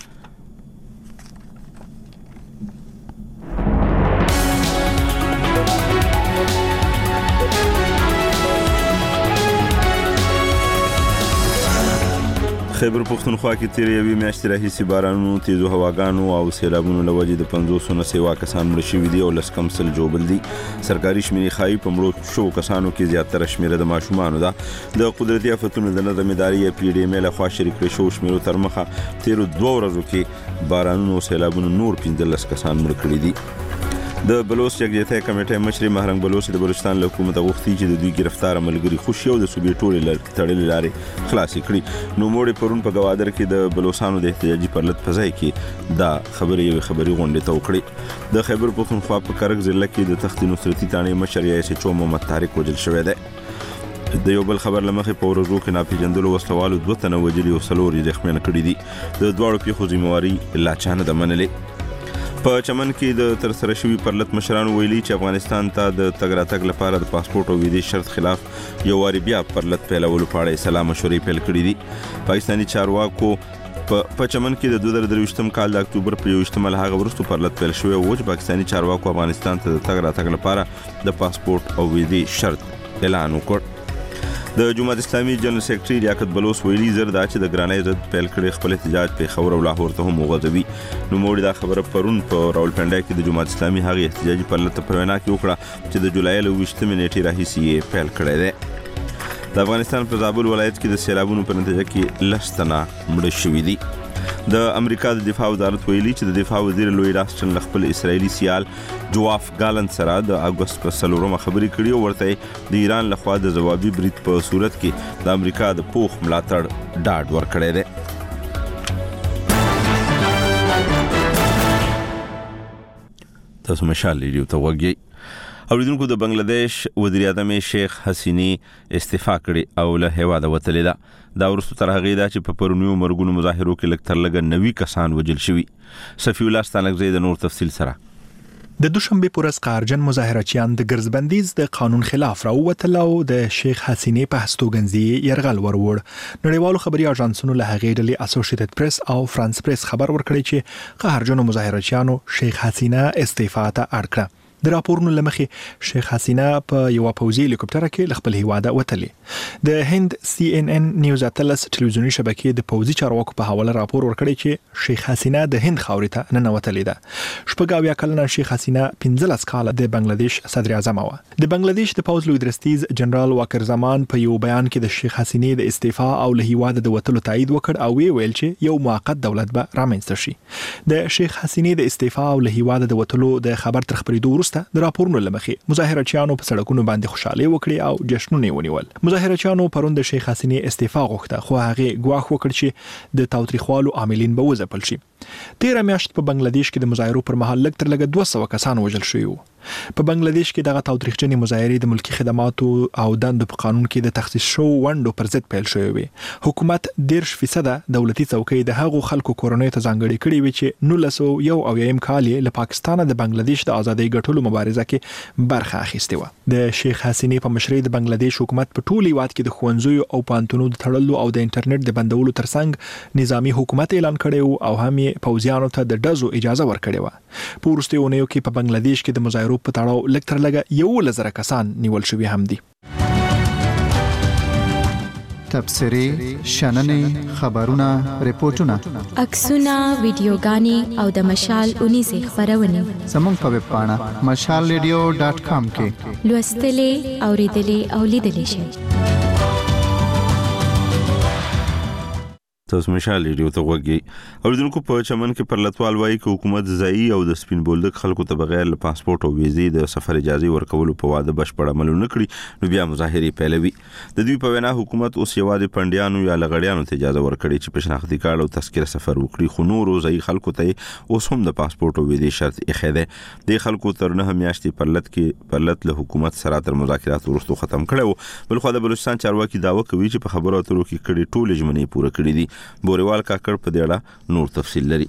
خیبر پختونخوا کې تیر یوې میاشتې راهیسې بارانونو، تیزو هواګانو او سیلابونو له وجې د پنځوس نه سوا کسان مړه شوي دي او لس کم سل ژوبل دي. سرکاري شمېرې ښایي په مړو شوو کسانو کې زیاتره شمېره د ماشومانو ده. د قدرتي آفتونو د نظم ادارې یا پی ډي ایم لخوا شریک کړی شوو شمېرو تر مخه تیرو دوه ورځو کې بارانونو او سیلابونو نور پنځلس کسان مړه کړي دي. د بلوچ یکجهتۍ کمیټې مشر مهرنګ بلوچ د بلوچستان له حکومت غوښتي چې د دوی گرفتار ملګری خوشي او د صوبې ټولې لړ تړلې لارې خلاصې کړي. نو موړې پرون په گوادر کې د بلوچستانو د احتجاجي پرلط په ځای کې دا خبرې یوې خبري غونډې ته وکړې. د خیبر پختونخوا په کرک ضلع کې د تخت نصرتي تانې مشر یا ایس ایچ او محمد طارق وجل شوی دی. د یو بل خبر لمخې په ورځو کې ناپېژندلو وسلوالو دوه تنه وجلي او څلور یې زخمیان کړي دي. د دواړو پیښو ذمہواري لا چا نه ده منلې. په چمن کې د ترسره شوي پرلط مشرانو ویلي چې افغانستان ته د تګ راتګ لپاره د پاسپورت او ویزې شرط خلاف یو واري بیا پرلط پیلولو په اړه سلا مشورې پیل کړي دي. پاکستاني چارواکو په چمن کې د دوه زره درویشتم کال د اکتوبر په یوویشتمه له هغه وروسته پرلط پیل شوی و چې پاکستاني چارواکو افغانستان ته د تګ راتګ لپاره د پاسپورت او ویزې شرط اعلان وکړ. د جماعت اسلامي جنرال سیکرټري لیاقت بلوچ ویلي زر دا چې د ګرانۍ ضد پیل کړي خپل احتجاج په خبر او لاهور ته هم وغځوي. نو موږ دا خبره پرون په راولپنډا کې د جماعت اسلامي هغه احتجاجي پرلط په وینا کې وکړه چې د جولای له ویشتمې نیټې راهیسې یې پیل کړی دی. د افغانستان په زابل ولایت کې د سیلابونو په نتیجه کې لس تنه مړه شوي دي. د امریکا د دفاع وزارت ویلي چې د دفاع وزیر لوی راسټن له خپل اسرایلی سیال جواف ګالند سره د اګوست په څلورمه خبرې کړې او ورته د ایران لخوا د ځوابي برید په صورت کې د امریکا د پوخ ملاتړ ډاډ ورکړی دی. تاسو مشال ریډیو ته وګورئ. اوریدونکو د بنگلاديش وزیر اعظم شیخ حسینی استعفا کړي او له هیواده وتلې ده. دا ورسته تر هغه دا چې په پرونیو مرګونو مظاهرو کې لکتر لګ نوي کسان وجل شوي. صفی الله ستانکزی د نور تفصیل سره. د دوشنبه پورز قارجن مظاهرچیان د ګرځبندیز د قانون خلاف راووتل او د شیخ حسینی په هستوګنځي يرغل وروړ. نړیوالو خبري اژانسونو له هغې ډلې اسوسییټډ پریس او فرانس پریس خبر ورکړی چې قهرجنو مظاهرچیانو شیخ حسینه استعفا ته اړ کړه. د راپورونو لمخې شیخ حسینه په یو پوځي هلیکوپټر کې خپل هیواده وتلې. د هند سی ان ان نیوز اتلس ټلویزیونی شبکې د پوځي چارواکو په حواله راپور ورکړی چې شیخ حسینه د هند خاورې ته ننوتلې ده. شپږ اویا کلنه شیخ حسینه پنځلس کاله د بنگلاديش صدر اعظم و. د بنگلاديش د پوځ لوی درستیز جنرال واکر زمان په یو بیان کې د شیخ حسینه د استعفا او له هیواده د وتلو تایید وکړ او وی ویل چې یو موقت دولت به رامنځته شي. د شیخ حسینه د استعفا او له هیواده د وتلو د خبر تر خبرېدو وروسته د راپورونو لمخې مظاهرچیانو په سړکونو باندې خوشاله وکړي او جشنونه ونیول. مظاهرچیانو پروند د شیخ حسینه استعفا غوښته خو هغه ګواښ وکړ چې د تاوتریخوالو عاملین به وځپل شي. تیر میاشت په بنگلاديش کې د مظاهرو پر مهال لږ تر لږه دوه سوه کسان وژل شوي وو. په بنگلاديش کې دغه تاوتریخجنې مظاهرې د ملکی خدماتو او دندو په قانون کې د تخصیص شو ونډو پر ضد پیل شوې وي. حکومت دېرش فیصد دولتي څوکۍ د هغو خلکو کورنۍ ته ځانګړې کړې وي چې نولس سوه یو اویایم کال یې له پاکستانه د بنگلاديش د ازادۍ ګټلو مبارزه کې برخه اخیستې وه. د شیخ حسینه په مشرۍ د بنگلاديش حکومت په ټول هیواد کې د ښوونځیو او پوهنتونونو د تړلو او د انټرنیټ د بندولو ترڅنګ نظامی حکومت اعلان کړی او هم یې پوځیانو ته د ډزو اجازه ورکړې وه. په وروستیو اونیو کې په بنگلاديش کې د مظاهرو په تړاو لږ تر لږه یو لزره کسان نیول شوي هم دي. تبصري شننې خبرونه ریپورتونه عکسونه ویډیوګانې او د مشال اونیزه خبرونه زموږ په ویب پاڼه مشال ریډیو ډاټ کام کې لوستلې اوریدلې او لیدلې شئ. تاسو مشال ریډیو ته وګورئ اوریدونکو په چمن کې پرلطوال وایي چې حکومت ځایي او د سپین بولدک خلکو ته بغیر له پاسپورت او ویزې د سفر اجازه ورکولو په واده بشپړ عمل نه کړی نو بیا مظاهرې پیلوي د دوی په وینا حکومت اوس یوازې پندیانو یا لغړیانو ته اجازه ورکړي چې په شناختی کارت او تذکره سفر وکړي خو نور ځایي خلکو ته اوس هم د پاسپورت او ویزې شرط ایښی دی د خلکو تر نه میاشتې پرلط کې پرلط له حکومت سره تر مذاکرات وروسته ختم کړو بل خو د بلوچستان چارواکي داوا کوي چې په خبرو اترو کې کړي ټول ژمنې پوره کړې دي بوريوال کاکړ په دې اړه نور تفصیل لري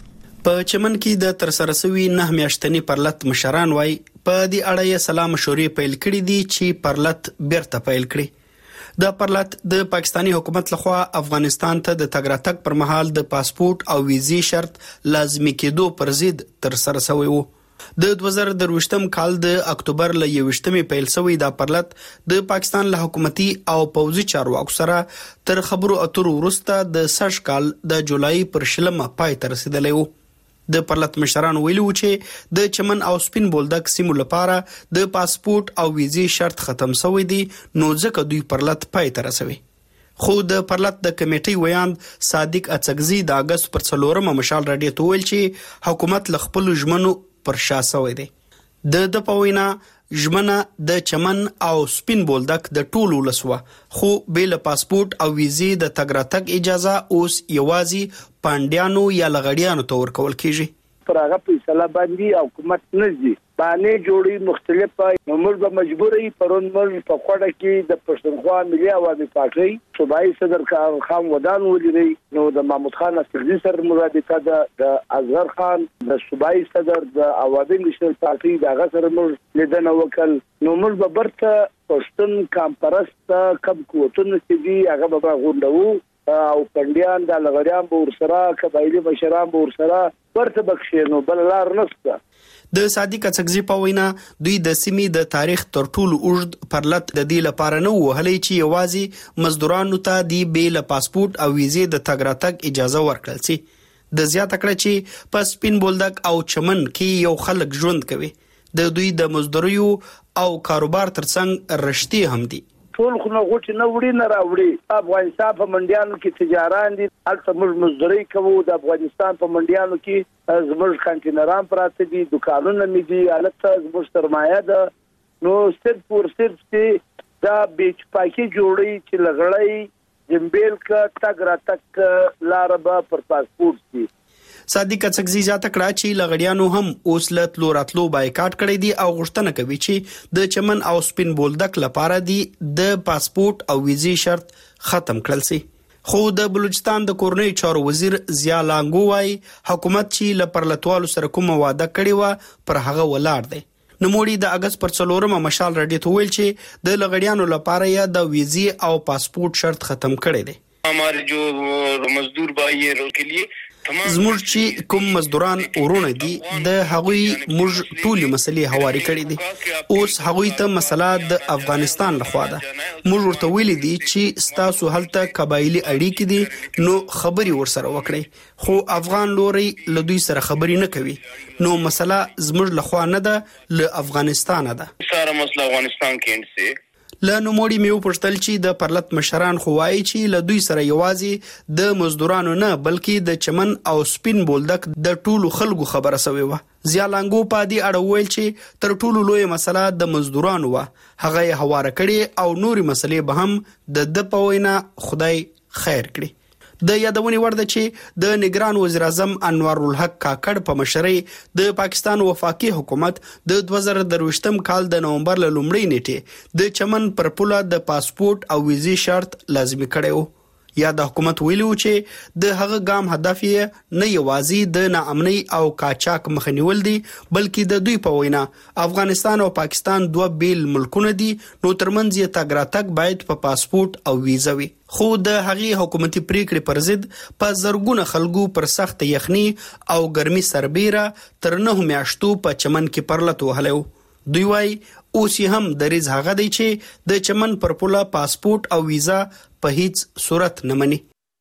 په چمن کې د ترسره شوی نه میاشتنی پرلط مشران وای په دې اړه یې سلام مشورې پیل کړې دي چې پرلط بیرته پیل کړي د پرلط د پاکستانی حکومت لخوا افغانستان ته د تګ راتګ پر مهال د پاسپورت او ویزې شرط لازمي کېدو پر ضد ترسره شوی وو د دوه زره درویشتم کال د اکتوبر ل یوشتمې پیل شوی دا پرلط د پاکستان له حکومتي او پوځي چارواکو سره تر خبرو اترو وروسته د سږ کال د جولای پر شلمه پای ته رسیدلی وو د پرلط مشران ویلي وو چې د چمن او سپین بولدک سیمو لپاره د پاسپورت او ویزې شرط ختم شوی دی نو ځکه دوی پرلط پای ته رسوي خو د پرلط د کمیټې ویاند صادق اڅکزي د اگست پر څلورمه مشال راډیو ته ویل چې حکومت له خپل ژمنو پر شا سوی دی د د پوینا ژمنه د چمن او سپین بولدک د ټولو لسوه خو بیل پاسپورت او ویزې د تګ راتګ اجازه اوس یوازې پاندیانو یا لغړیانو ته ورکول کیږي پر هغه فیصله باندې حکومت نږدې باندې جوړي مختلفه نمبر به مجبوري پرون مر په خوړه کې د پښتونخوا ملي عوامي پارټي صوبایي صدر خان ودان ولري نو د محمود خان استقلی سره مرادته ده د اصغر خان د صوبایي صدر د عوامي نشل پارټي د غسر مر لیدنه وکړ نو مر به برته پښتون کانفرنس کب کوتون چې دی هغه به غونډو او پندیان د لغړیان به ورسره قبایلی مشران به ورسره ورته بخښینو بل لار نشته د صادق اڅکزي په وینا دوی د سیمې د تاریخ تر ټولو اوږد پرلط د دې لپاره نه وهلې چې یوازې مزدورانو ته د بیل پاسپورت او ویزې د تګ راتګ اجازه ورکړل شي د زیاته کړه چې په سپین بولدک او چمن کې یو خلک ژوند کوي د دوی د مزدوریو او کاروبار ترڅنګ رشتي هم دي ټول خو نه غوټ نه وړي نه راوړي افغانستان په منډیانو کې تجاران دي البته موږ مزدوري کوو د افغانستان په منډیانو کې زموږ کانټینران پراته دي دکانونه مې دي البته زموږ سرمایه ده نو صرف ور صرف چې دا بیچ پاکي جوړي چې لغړی جنبیل کا تګ را تک لاربا پر پاسپورت دي صادق اڅکزي ذات کړه چې لغړیانو هم اوس لت لوراتلو بایکاټ کړی دي او غوښتنه کوي چې د چمن او سپین بولدک لپاره دي د پاسپورت او ویزې شرط ختم کړل شي خو د بلوچستان د کورنۍ چارو وزیر ضیا لانګو وايي حکومت چې لپرلتوالو سره کوم وعده کړی و پر هغه ولاړ دی نموړي د اگست پر څلورمه مشال راډیو ته ویل چې د لغړیانو لپاره یا د ویزې او پاسپورت شرط ختم کړی دی हमारे जो मजदूर भाई हैं उनके लिए زموږ چې کوم مزدوران ورونه دي د هغوی موږ ټول مسلې حواله کړې دي اوس هغوی ته مسله د افغانستان لخوا ده موږ ورته ویلي دي چې ستاسو هلته قبایلی اړیکې دي نو خبري ورسره وکړي خو افغان لوري له دوی سره خبري نه کوي نو مسله زموږ لخوا نه ده له افغانستان ده ساره مسله افغانستان کې انسه له نوموړي میو پښتل چې د پرلط مشران خوای چې له دوی سره یوازې د مزدورانو نه بلکې د چمن او سپین بولدک د ټولو خلکو خبره سوي و زیالانګو پادي اړه ویل چې تر ټولو لوی مسله د مزدورانو و هغه یې حواله کړي او نوري مسلې به هم د د پوینا خدای خیر کړي د یادونې ورده چې د نگران وزیر اعظم انوار الحق کاکړ په مشرۍ د پاکستان وفاقي حکومت د دوه زره درویشتم کال د نومبر له لومړۍ نیټې د چمن پر پوله د پاسپورت او ویزې شرط لازمي کړی و یا د حکومت ویلو چې د هغه ګام هدف یې نه یوازې د ناامنۍ او قاچاق مخنیول دي بلکې د دوی په وینا افغانستان او پاکستان دوه بیل ملکونه دي نو ترمنځ یې تګ راتګ باید په پا پاسپورت او ویزه وي خو د هغې حکومتي پریکړې پر ضد په زرګونه خلکو پر سخت یخني او ګرمي سربیره تر نه میاشتو په چمن کې پرلط وهلی و دوی وايي اوس هم دریز هغه دی چې د چمن پر پوله پاسپورت او ویزا په هیڅ صورت نه مني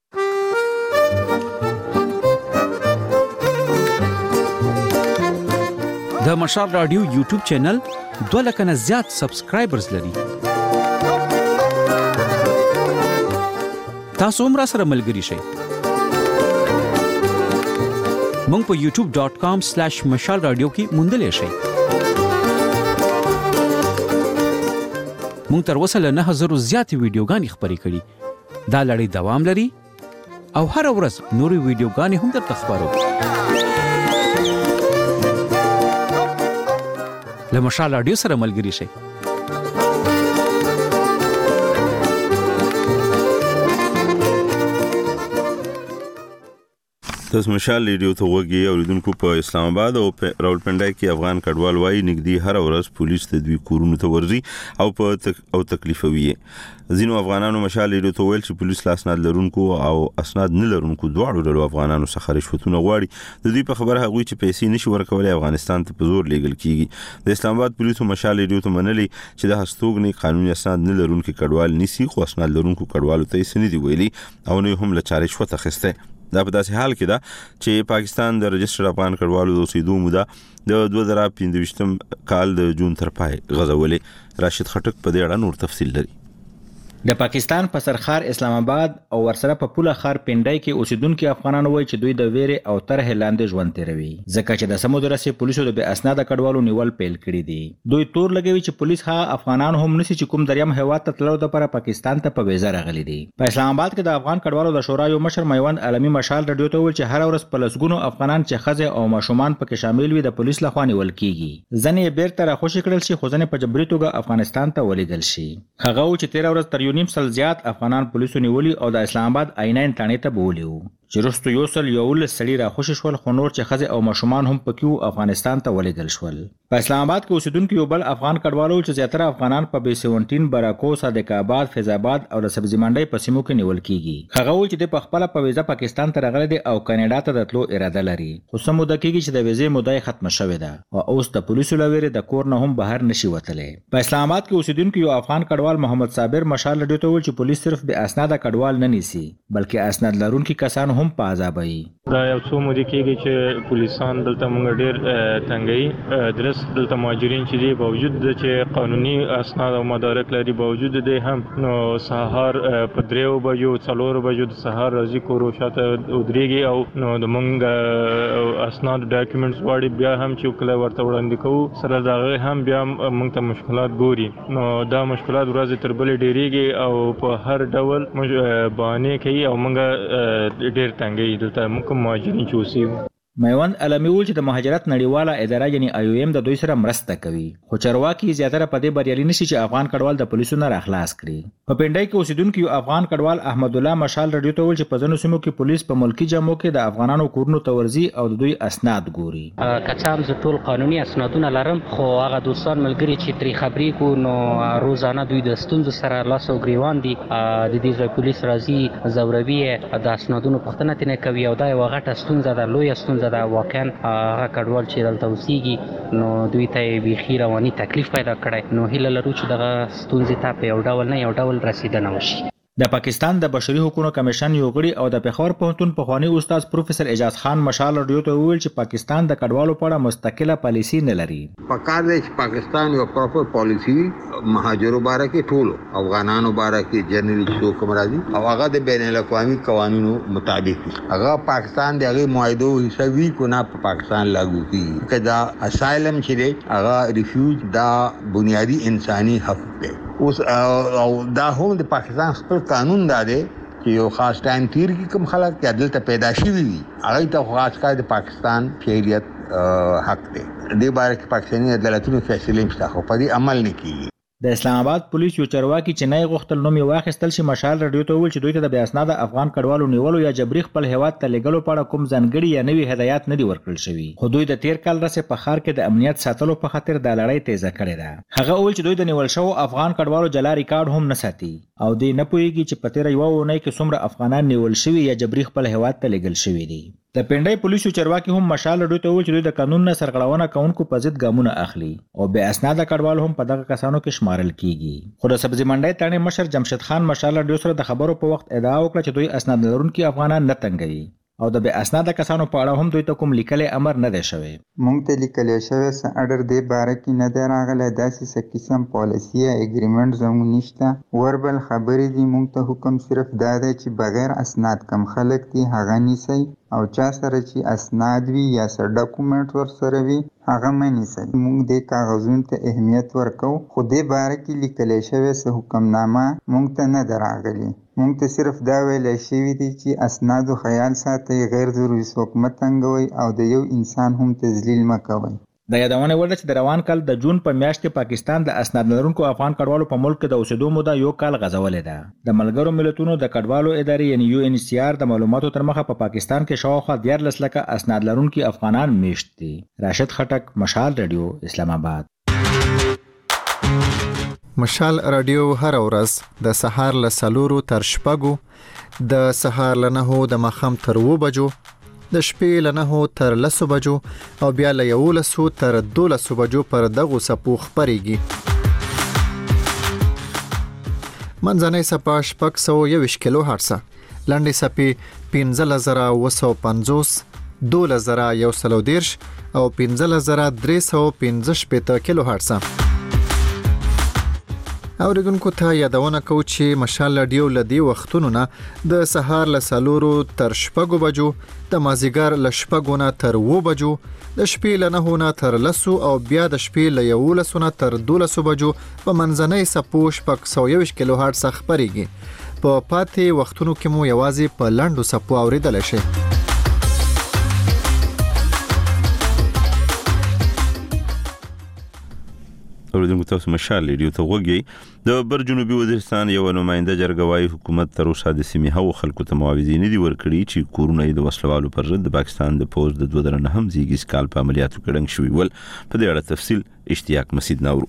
د مشال رادیو یوټیوب چینل دوه لک نه زیات سبسکرایبرز لري تاسو هم را سره ملګری شئ مونږ په یوټیوب ډاٹ کام سلیش مشال رادیو کې موندلی شئ. مونږ تر اوسه له نه هزرو زیاتې ویډیوګانې خپرې کړي. دا لړۍ دوام لري او هر ورځ نورې ویډیوګانې هم درته خپرو. له مشال رادیو سره ملګري شئ. تاسو مشال ریډیو ته وګورئ. اوریدونکو په اسلام آباد او راولپنډای کې افغان کډوال وایي نګدي هر ورځ پولیس ته دوی کورونو ته ورځي او په تک او تکلیفوي. ځینو افغانانو مشال ریډیو ته ویل چې پولیس لا اسناد لرونکو او اسناد نه لرونکو دواړو ډلو افغانانو څخه رشوتونه غواړي. د دوی په خبره هغوی چې پیسې نشي ورکولای افغانستان ته په زور لیږل کیږي. د اسلام آباد پولیسو مشال ریډیو ته منلي چې د هستوګنې قانوني اسناد نه لرونکو کډوال نیسي، خو اسناد لرونکو کډوالو ته یې سندې ویلي او نه هم له چارې شوته اخیسته. دا په داسې حال کې ده چې پاکستان د رجسټر افغان کډوالو د اوسېدو موده د دوه زره پنځه کال د جون تر پای غځولې. راشد خټک په دې اړه نور تفصیل لري. د پاکستان په سرخار اسلام آباد او ورسره په پوله خار پنډای کې اوسیدونکو افغانانو وایي چې دوی د ویرې او طرح لاندې ژوند تیروي ځکه چې د سمودرسي پولیسو د بې اسناده کډوالو نیول پیل کړی دي. دوی تور لګوي چې پولیس ها افغانان هم نسی چې کوم دریم هیواد ته تلو لپاره پاکستان ته په ویزه راغلي دي. په اسلام آباد کې د افغان کډوالو د شورا یو مشر میوند عالمي مشال رادیو ته ویل چې هر ورځ په لسګونو افغانان چې خزه او ماشومان پکې شامل وي د پولیس لخوا نیول کیږي. ځنې بیرته راخوشي کړل شي خو ځنې په جبري توګه افغانستان ته ولیدل شي. هغه و چې تیره ورځ تر یو نیم سل زیات افغانان پولیسو نیولي او د اسلام آباد عینین تانې ته بولی وو چې وروسته یو سل یولس سړي راخوشي شول خو نور چې ښځې او ماشومان هم پکې افغانستان ته ولیدل شول. په اسلام آباد کې اوسیدونکي یو بل افغان کډوالو چې زیاتره افغانان په بي سیونټین براکو صادق آباد فیض آباد او د سبزی منډۍ په سیمو کې نیول کیږي. هغه وایي چې د پخپله په ویزه پاکستان ته راغلی دی او کاناډا ته د تلو اراده لري خو څه موده کېږي چې د ویزې موده یې ختمه شوې ده او اوس د پولیسو له ویرې د کور نه هم بهر نشي وتلی. په اسلام آباد کې اوسیدونکي یو افغان کډوال محمد صابر مشال رادیو ته وویل چې پولیس صرف بې اسناده کډوال نه نیسي بلکې اسناد لرونکي کسان هم په عذابوي. دا یو څو مودې کېږي چې پولیسان دلته موږ ډېر تنګوي. درس دلته مهاجرین چې دي باوجود د چې قانوني اسناد او مدارک لري باوجود د هم نو سهار په دریو بجو څلورو بجو د سهار راځي کورو شاته ودرېږي او نو د موږ اسناد ډاکومنټس واړي بیا هم چې کله ورته وړاندې کوو سره د هغې هم بیا موږ ته مشکلات ګوري. نو دا مشکلات ورځې تر بلې ډېرېږي او په هر ډول بهانې کوي او موږ ډېر تنګوي دلته کوم مهاجرین چې اوسېږو. میوند علمي وویل چې د مهاجرت نړیواله اداره یعنی آی او ایم د دوی سره مرسته کوي خو چارواکي زیاتره په دې بریالي نشي چې افغان کډوال د پولیسو نه راخلاص کړي. په پنډای کې اوسیدونکي یو افغان کډوال احمد الله مشال رادیو ته وویل چې په ځینو سیمو کې پولیس په ملکي جامو کې د افغانانو کورونو ته ورځي او د دوی اسناد ګوري. که څه هم زه ټول قانوني اسنادونه لرم خو هغه دوستان ملګري چې ترې خبرې کو نو روزانه دوی د ستونزو سره لاس او ګریوان دي. د دې ځای پولیس راځي ځوروي د اسنادونو پوښتنه ترې کوي او دا یوه غټه ستونزه ده لویه ستونزه ده. واقعا هغه کډوال چې دلته اوسېږي نو دوی ته یې بیخي رواني تکلیف پیدا کړی. نو هیله لرو چې دغه ستونزې ته په یو ډول نه یو ډول رسیدنه وشي. د پاکستان د بشري حقوقو کمیشن یو غړي او د پېښور پوهنتون پخوانی استاد پروفیسور اعجاز خان مشال رادیو ته وویل چې پاکستان د کډوالو په اړه مستقله پالیسي نه لري. پکار دی چې پاکستان یو پراپر پالیسي مهاجرو باره کې ټولو افغانانو باره کې جنرالي چې کوم راځي او هغه د بین الاقوامي قوانینو مطابق هغه پاکستان د هغې معاهدو حصه وي کو نه په پاکستان لاګو کېږي. که دا اسایلم چې دی هغه ریفیوج دا بنیادي انساني حق دی. اوس او دا هم د پاکستان خپل قانون دا دی چې یو خاص ټایم تیر کې کوم خلک چې دلته پیدا شوي وي هغوی ته خاص کار د پاکستان شهریت حق دی. دې باره کې پاکستاني عدالتونو فیصلې شته خو په دې عمل نه کېږي. د اسلام آباد پولیس یو چارواکي چې نه یې غوښتل نوم یې واخیستل شي مشال رادیو ته وویل چې دوی ته د بې اسناده افغان کډوالو نیولو یا جبري خپل هیواد ته لېږلو په اړه کوم ځانګړي یا نوي هدایات نه دي ورکړل شوي خو دوی د تیر کال راسې په ښار کې د امنیت ساتلو په خاطر دا لړۍ تیزه کړې ده. هغه وویل چې دوی د نیول شوو افغان کډوالو جلا ریکارډ هم نه ساتي او دوی نه پوهېږي چې په تېره یوه اونۍ کې څومره افغانان نیول شوي یا جبري خپل هیواد ته لېږل شوي دي. د پنډای پولیسو چارواکي هم مشال رادیو ته وویل چې دوی د قانون نه سرغړونه کوونکو په ضد ګامونه اخلي او بې اسناده کډوال هم په دغه کسانو کې شمارل کیږي. خو د سبزی منډۍ تاڼې مشر جمشید خان مشال رادیو سره د خبرو په وخت ادعا وکړه چې دوی اسناد لرونکي افغانان نه تنګوي او د بې اسناده کسانو په اړه هم دوی ته کوم لیکلی امر نه دی شوی. مونږ ته لیکلی شوی څه اډر دې باره کې نه دی راغلی، داسې څه قسم پالیسي یا اګریمنټ زموږ نشته. وربل خبرې دي، مونږ ته حکم صرف دا دی چې بغیر اسناد کم خلک دي هغه نیسئ، او چا سره چې اسناد وي یا څه ډاکومنټ ورسره وي هغه مه نیسئ. مونږ دې کاغذونو ته اهمیت ورکوو، خو دې باره کې لیکلی شوی څه حکمنامه مونږ ته نه ده راغلې. مونږ ته صرف دا ویلی شوي دي چې اسنادو خیال ساتئ، غیر ضروري څوک مه تنګوئ او د یو انسان هم تذلیل مه کوئ. د یادونه وړ ده چې د روان کال د جون په میاشت کې پاکستان د اسناد لرونکو افغان کډوالو په ملک کې د اوسېدو موده یو کال غځولې ده. د ملګرو ملتونو د کډوالو ادارې یعنی یو ان سی آر د معلوماتو تر مخه په پا پاکستان کې شاوخوا دیارلس لکه اسناد لرونکي افغانان میشت دي. راشد خټک، مشال رادیو، اسلام آباد. مشال رادیو هر ورځ د سهار له څلورو تر شپږو، د سهار له نهو د ماښام تر اووه بجو، د شپې له نهو تر لسو بجو او بیا له یولسو تر دولسو بجو پر دغو څپو خپرېږي. منځنۍ څپه شپږ سوه یوویشت کیلو هرټزه، لنډې څپې پنځلس زره اووه سوه پنځوس، دولس زره یو سل او دېرش او پنځلس زره درې سوه پنځه شپېته کیلو هرټزه. اوریدونکو ته یادونه کوو چې مشال رادیو له دې وختونو نه د سهار له څلورو تر شپږو بجو، د مازدیګر له شپږو نه تر اووه بجو، د شپې له نهو نه تر لسو او بیا د شپې له یولسو نه تر دولسو بجو په منځنۍ څپو شپږ سوه یوویشت کیلو هرټز خپرېږي. په پاتې وختونو کې مو یوازې په لنډو څپو اوریدلی شئ. اوریدونکو تاسو مشال رادیو ته غوږی. د بر جنوبي وزیرستان یو نماینده جرګه وايي حکومت تر اوسه د سیمې هغو خلکو ته معاوضې نه دي ورکړي چې کورونه یې د وسلوالو پر ضد د پاکستان د پوځ د دوه زره نهم زیږیز کال په عملیاتو کې ړنګ شوي ول. په دې اړه تفصیل اشتیاق مسید ناورو.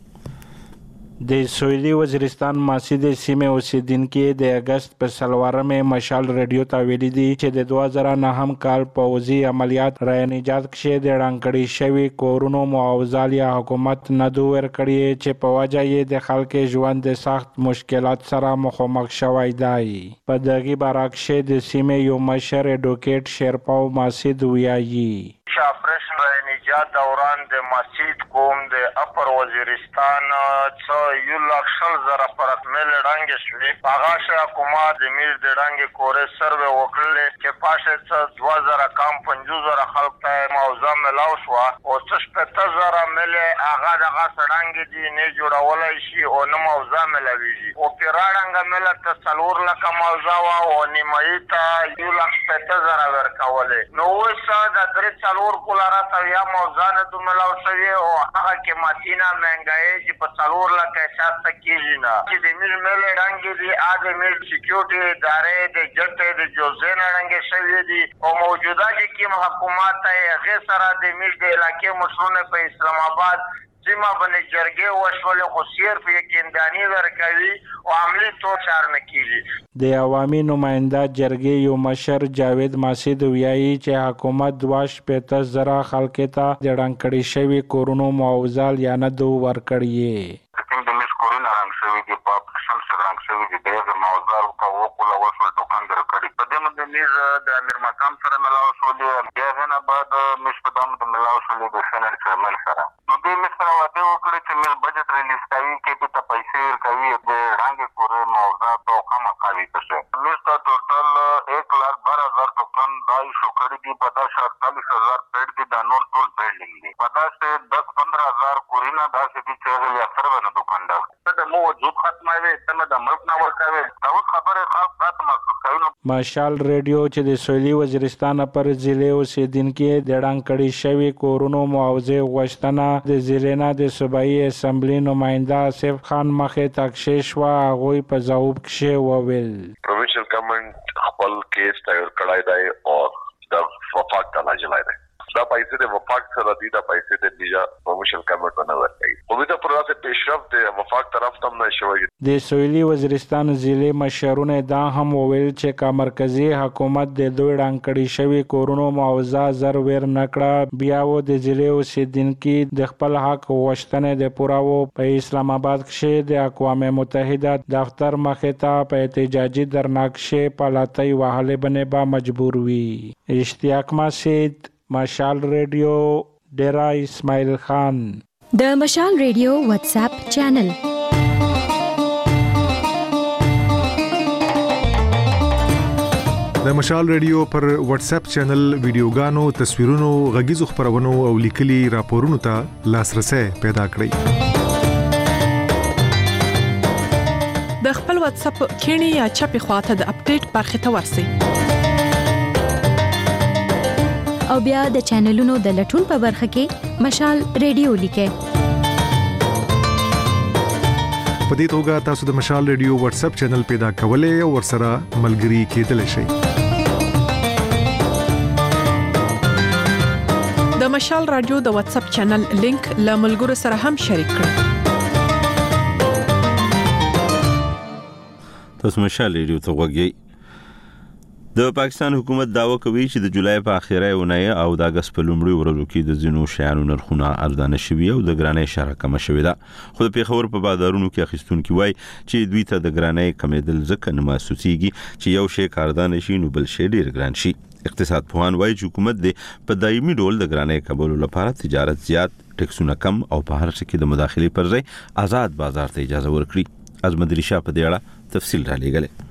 د سویلي وزیرستان ماسید سیمه اوسیدونکو د اگست په سلوارمه مشال رادیو ته ویلي دي چې د دوه زره نهم کال پوځي عملیات را نجات کې د ړنګړی شوی کورونو معاوضه یا حکومت نه دوه ورکړي چې په وجه یې د خلکو ژوند د سخت مشکلات سره مخامخ شوی دی. په دغه برعکس د سیمه یو مشر اډوکیټ شیرپاو ماسید ویایي آپریشن را نجات دوران د مسجد کوم د اپر وزیرستان څو یو لک شل زره پرت مل ډنګ شوی هغه حکومت د میر د ډنګ کورې سروې وکړل چې پاشه څو دوه زره کم پنځوس زره خلک ته موضوع ملاو شو او څو شپږ زره مل هغه دغه سړنګ دي نه جوړولای شي او نه موضوع ملاويږي او پیراډنګ مل ته څلور لک موضوع او نیمایي ته یو لک شپږ زره ورکولې نو وسه د درې څلور کولاره یا موضوع نه د ملاو شوی او هغه کې ماتینا مهنګای چې په څلور لک احساس کیږي نه چې د مل مل ډنګ دي اګه مل سکیورټي ادارې د جټ د جوزین ډنګ شوی دي او موجوده چې کوم حکومت ته غیر سره د مل د علاقې مسلونه په اسلام آباد سیمه باندې جرګه وشول خو سیر په یقیندانی ورکوي او عملی تور چار نه کیږي. د عوامي نماینده جرګې یو مشر جاوید ماسید ویایي چې حکومت دواش پېته زره خلک ته د ډنګړی شوی کورونو معاوضه یا نه دو ورکړي. د مس کورونه رنګ شوی دی په پرشل سره رنګ شوی دی د معاوضه او وکول وسول ټوکان درکړي. په دې باندې میز د امیر مقام سره ملاو شو دی بیا نه بعد مش په دامه ملاو شو دی سنټ چیرمن سره. نو دې مس سره واده وکړي چې مل بجټ ریلیز کوي کې ته پیسې کوي د رنګ کورې معاوضه او کم کوي څه. مس ته ټوټل ایک لاکھ بارہ ہزار ټوکن دای شو کړي دی په داس اڑتالیس ہزار پیډ دی د نور ټول بلډینګ دی په داس دس پندرہ ہزار کورینا داسې دي چې یا سره نه دکاندار ته مو وجود ختمه وي ته د ملک نه ورکوي دا خبره خاص ذات محسوس کوي. مشال رادیو چې د سویلي وزیرستان پر ضلع اوسیدونکو د ډنګړی شوی کورونو معاوضه غوښتنه د ضلع نه د صوبایي اسمبلی نماینده آصف خان مخې تکشیش و هغوی په ځواب کې وویل پروینشل ګورنمنت خپل کیس تیار کړای دی او د وفاق ته لاجلای دی دا پیسې د وفاق سره دي، دا پیسې د بیجا پروموشن کمیټه نه ورکړي. خو به تر اوسه پیشرفت د وفاق طرف ته نه شوی. د سویلي وزیرستان ضلع مشرونه دا هم وویل چې کا مرکزی حکومت د دوی ډانکړي شوی کورونو معاوضه زر ور نکړه، بیا و د ضلع اوسیدونکو د خپل حق غوښتنه د پوراو په اسلام آباد کې د اقوام متحده دفتر مخې ته په احتجاجي درناکشه پالاتای وهله بنه با مجبور وي. اشتیاق مسجد، مشال ریډیو، ډیرا اسماعیل خان. د مشال ریډیو واتس اپ چینل. د مشال ریډیو پر واتس اپ چینل ویډیوګانو، تصویرونو، غږیزو خبرونو او لیکلي راپورونو ته لاسرسي پیدا کړئ. د خپل واتس اپ کینی یا چپی خواته د اپډیټ برخه ته ورسئ. او بیا د چینلونو د لټون په برخه کې مشال ریډیو لیکئ. په دې توګه تاسو د مشال ریډیو واتس اپ چینل پیدا کولای او ورسره ملګري کېدلی شئ. د مشال رادیو د واتس اپ چینل لینک له ملګرو سره هم شریک کړئ. تاسو مشال ریډیو ته وګورئ. د پاکستان حکومت داوا کوي چې د جولای په اخیره اونۍ او د اگست په لومړۍ ورځو کې د ځینو شیانو نرخونه ارزانه شوي او د ګرانۍ شرح کم شوې ده. خو د پیښور په بازارونو کې اخیستونکو وایي چې دوی ته د ګرانۍ کمیدل ځکه نه محسوسيږي چې یو شی کاردان شي نو بل شی ډیر ګران شي. اقتصاد پوهان وایي چې حکومت د په دایمي ډول د ګرانۍ کمولو لپاره تجارت زیات، ټیکسونه کم او په هر څه کې د مداخلې پر ځای آزاد بازار ته اجازه ورکړي. عظمت ریشا په دې اړه تفصیل را لېږلی.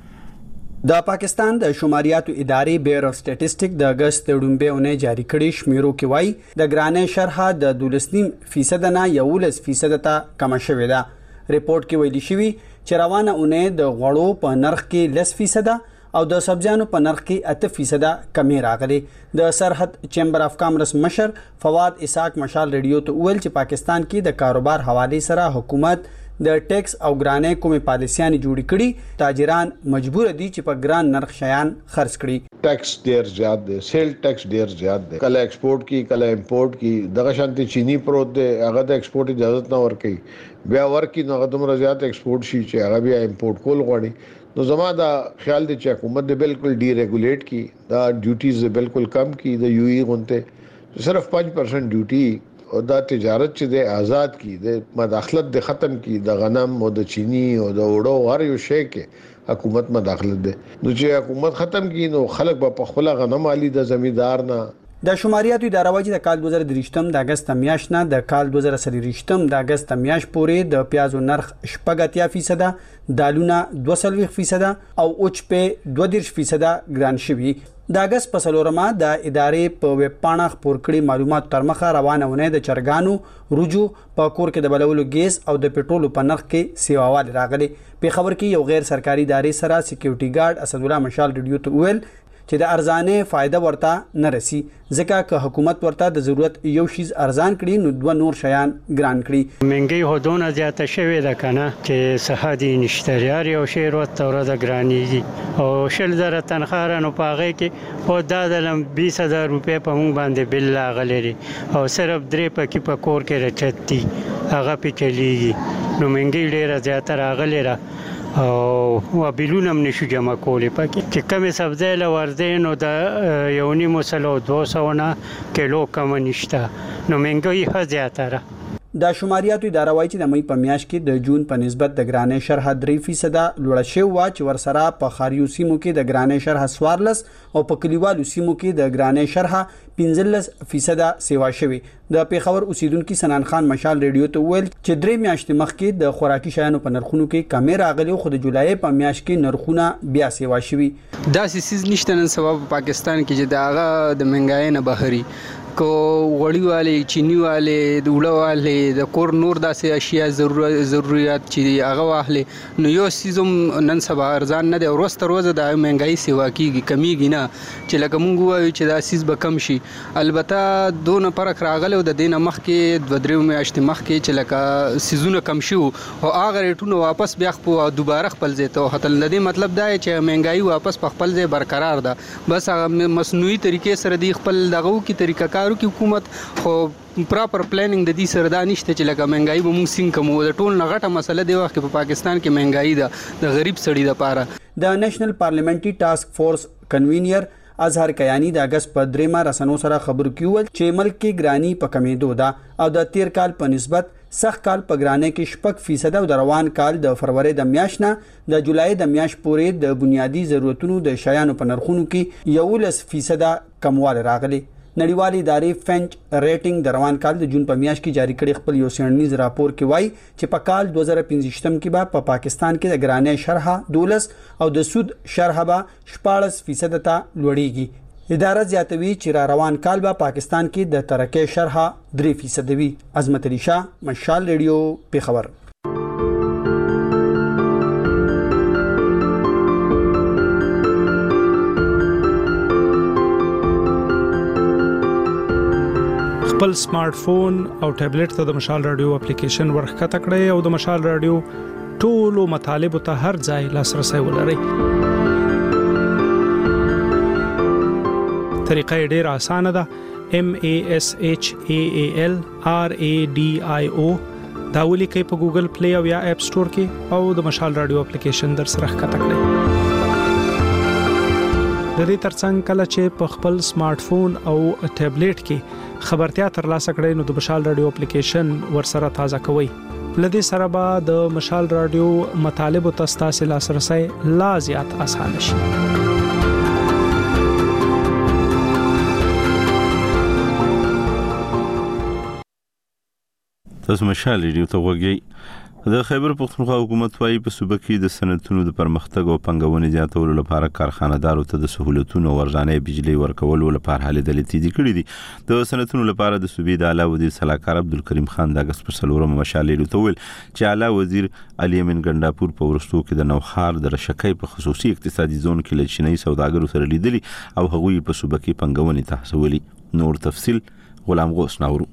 د پاکستان د شماریاتو ادارې بیور اف سټیټسټک د اگست ډومبه اونۍ جاری کړي شمیرو کې وایي د ګرانۍ شرح د دوولس نیم فیصد نه یولس فیصد ته کم شوې ده. ریپورت کې ویلي شوی چې روانه اونۍ د غوړو په نرخ کې لس فیصد او د سبزیانو په نرخ کې اته فیصد کمی راغلي. د سرحد چیمبر اف کامرس مشر فواد اسحاق مشال ریډیو ته ویل چې پاکستان کې د کاروبار حواله سره حکومت د ټیکس او ګرانۍ کومې پالیسیانې جوړې کړي، تاجران مجبور دي چې په ګران نرخ شیان خرڅ کړي. ټیکس ډیر زیات دی، سیل ټیکس ډیر زیات دی، کله ایکسپورټ کی کله امپورټ کی. دغه شانتي چینی پروت دی، هغه د ایکسپورټ اجازه نه ورکړي، بیا ورکی نو هغه دومره زیات ایکسپورټ شي چې هغه بیا امپورټ کول غواړي. نو زما دا خیال دی چې حکومت د بالکل ډی ریګولیټ کی، دا ډیوټیز بالکل کم کی. د یو ای غونته صرف پنځه پرسنټ ډیوټي او دا تجارت چې د آزاد کی، د مداخلت د ختم کی، د غنم او د چینی او د وړو هر یو شی کې حکومت مداخلت ده. نو چې حکومت ختم کی نو خلک به په خپل غنم علي د زمیندار نه. د شماریاتو اداره وايي د کال دوه زره درې د اگست میاشت نه د کال دوه زره څلور د اگست میاشت پورې د پیازو نرخ شپږ اتیا فیصد، دالونه دوه سلويخ فیصد او اوچ په دوه دیرش فیصد ګران شوي. د اگست په څلورمه د ادارې په ویب پاڼه خپور کړي معلومات تر مخه روانه ونه د چرګانو روجو په کور کې د بلولو ګیس او د پټرولو په نرخ کې سیواوال راغلي. په خبر کې یو غیر سرکاري ادارې سره سکیورټي ګارد اسد الله مشال ریډیو ته ویل چې د ارزانه فائدہ ورته نه رسی، ځکه که حکومت ورته د ضرورت یو شیز ارزان کړي نو دوه نور شیان ګران کړي. منګي هودونه زیاته شوې ده کنه چې صحادي نشتریار یو شی ورته ورته ګرانیږي او شل زره تنخواه نو پاغه کې او دا د بیس هزار روپے په مونږ باندې بل لاغلي او صرف درې پکې په کور کې رچتي هغه په چلیږي. نو منګي ډیره زیاته راغلي را او بیلونه هم نشو جمع کولی پکې چې کمی سبزی له ورځې نو د یو نیمو سلو دوه سوه نه کیلو کم نشته، نو مهنګي ښه زیاته ده. د شماریاتو اداره وايي چې د مې په میاشت کې د جون په نسبت د ګرانۍ شرح درې فیصد لوړه شوې وه چې ورسره په ښاریو سیمو کې د ګرانۍ شرح څوارلس او په کلیوالو سیمو کې د ګرانۍ شرح پنځلس فیصد سیوا شوې. د پیښور اوسیدونکو سنان خان مشال ریډیو ته ویل چې درې میاشتې مخکې د خوراکي شیانو په نرخونو کې کمی راغلی، خو د جولای په میاشت کې نرخونه بیا سیوا شوي. داسې سیز نشته نن سبا په پاکستان کې چې د هغه د مهنګای نه بهري کو وړي والے چینی والے د وړو والے د کور نور داسې اشیاء ضرورت ضرورت چې هغه واهله نو یو سیزم نن سبا ارزان نه دی، ورسته روزه د مهنګای سیوا کیږي کمیږي نه چې لکه مونږ وایو چې دا سیز به کم شي. البته دونه فرق راغلی د دینه مخکې دوه درې میاشتې مخکې چې لکه سیزونه کم شو او هغه ریټونه واپس بیا خپل دوباره خپل ځای ته هتل نه دی. مطلب دا چې مهنګای واپس په خپل ځای برقرار ده، بس هغه مصنوعي طریقې سره دی خپل دغه کی طریقه کارو کې حکومت خو پراپر پلانینګ د دې سره دا نشته چې لکه مهنګای به موږ څنګه کومو د ټول نه غټه مسله دی وخت په پاکستان کې مهنګای ده د غریب سړي لپاره د نېشنل پارلیمنټري ټاسک فورس کنوینر اظهر کیانی د اگست په دریمه رسنو سره خبر کیول چې ملک کې ګرانی په کمیدو ده او د تیر کال په نسبت سخت کال په ګرانه کې شپږ فیصد او د روان کال د فروری د میاشت نه د جولای د میاشت پورې د بنیادی ضرورتونو د شیانو په نرخونو کې یولس فیصد کمواله راغلی. نړیوالې ادارې فنچ ریټینګ د روان کال د جون په میاشت کې جاری کړي خپل یو سیړنیز راپور کې وایي چې په کال دوه زره پنځه کې به په پاکستان کې د ګرانۍ شرح دولس او د سود شرح به شپاړس فیصد ته لوړیږي. اداره زیاتوي چې را روان کال به پاکستان کې د ترقۍ شرح درې فیصد وي. عظمت علي شاه، مشال ریډیو، پیښور. خپل سمارټ فون او ټابلیټ ته د مشال رادیو اپلیکیشن ورخکته کړئ او د مشال رادیو ټولو مطالبه ته هر ځای لاسرسي ولرئ. طریقه ډیره اسانه ده. M A S H A A L R A D I O دا ولیکئ په ګوګل پلی او یا اپ سٹور کې او د مشال رادیو اپلیکیشن در سره ښکته کړئ. د دې ترڅنګ کله چې په خپل سمارټ فون او ټابلیټ کې خبرتیا ترلاسه کړئ نو د مشال رادیو اپلیکیشن ورسره تازه کوئ. لدې سره به د مشال رادیو مطالب او تاسو لاسرسي لا زیات آسان شي. تاسو مشال ریډیو ته وګورئ. د خیبر پختونخوا حکومت وايي په صوبه کې د صنعتونو د پرمختګ او پنګونې زیاتولو لپاره کارخانه‌دارو ته د سہولتونو او ورځانه بجلی ورکولو لپاره هلې دلې تیزی کړې دي. د صنعتونو لپاره د صوبې د اعلی وزیر صلاحکار عبدالکریم خان د اگست پر څلورمه مشال ریډیو ته ویل چې اعلی وزیر علي امین ګنداپور په ورستو کې د نوخار د رشکې په خصوصي اقتصادي زون کې له چینایي سوداګرو سره لیدلي او هغوی په صوبه کې پنګونې ته هڅولي. نور تفصیل غلام غوث ناورو.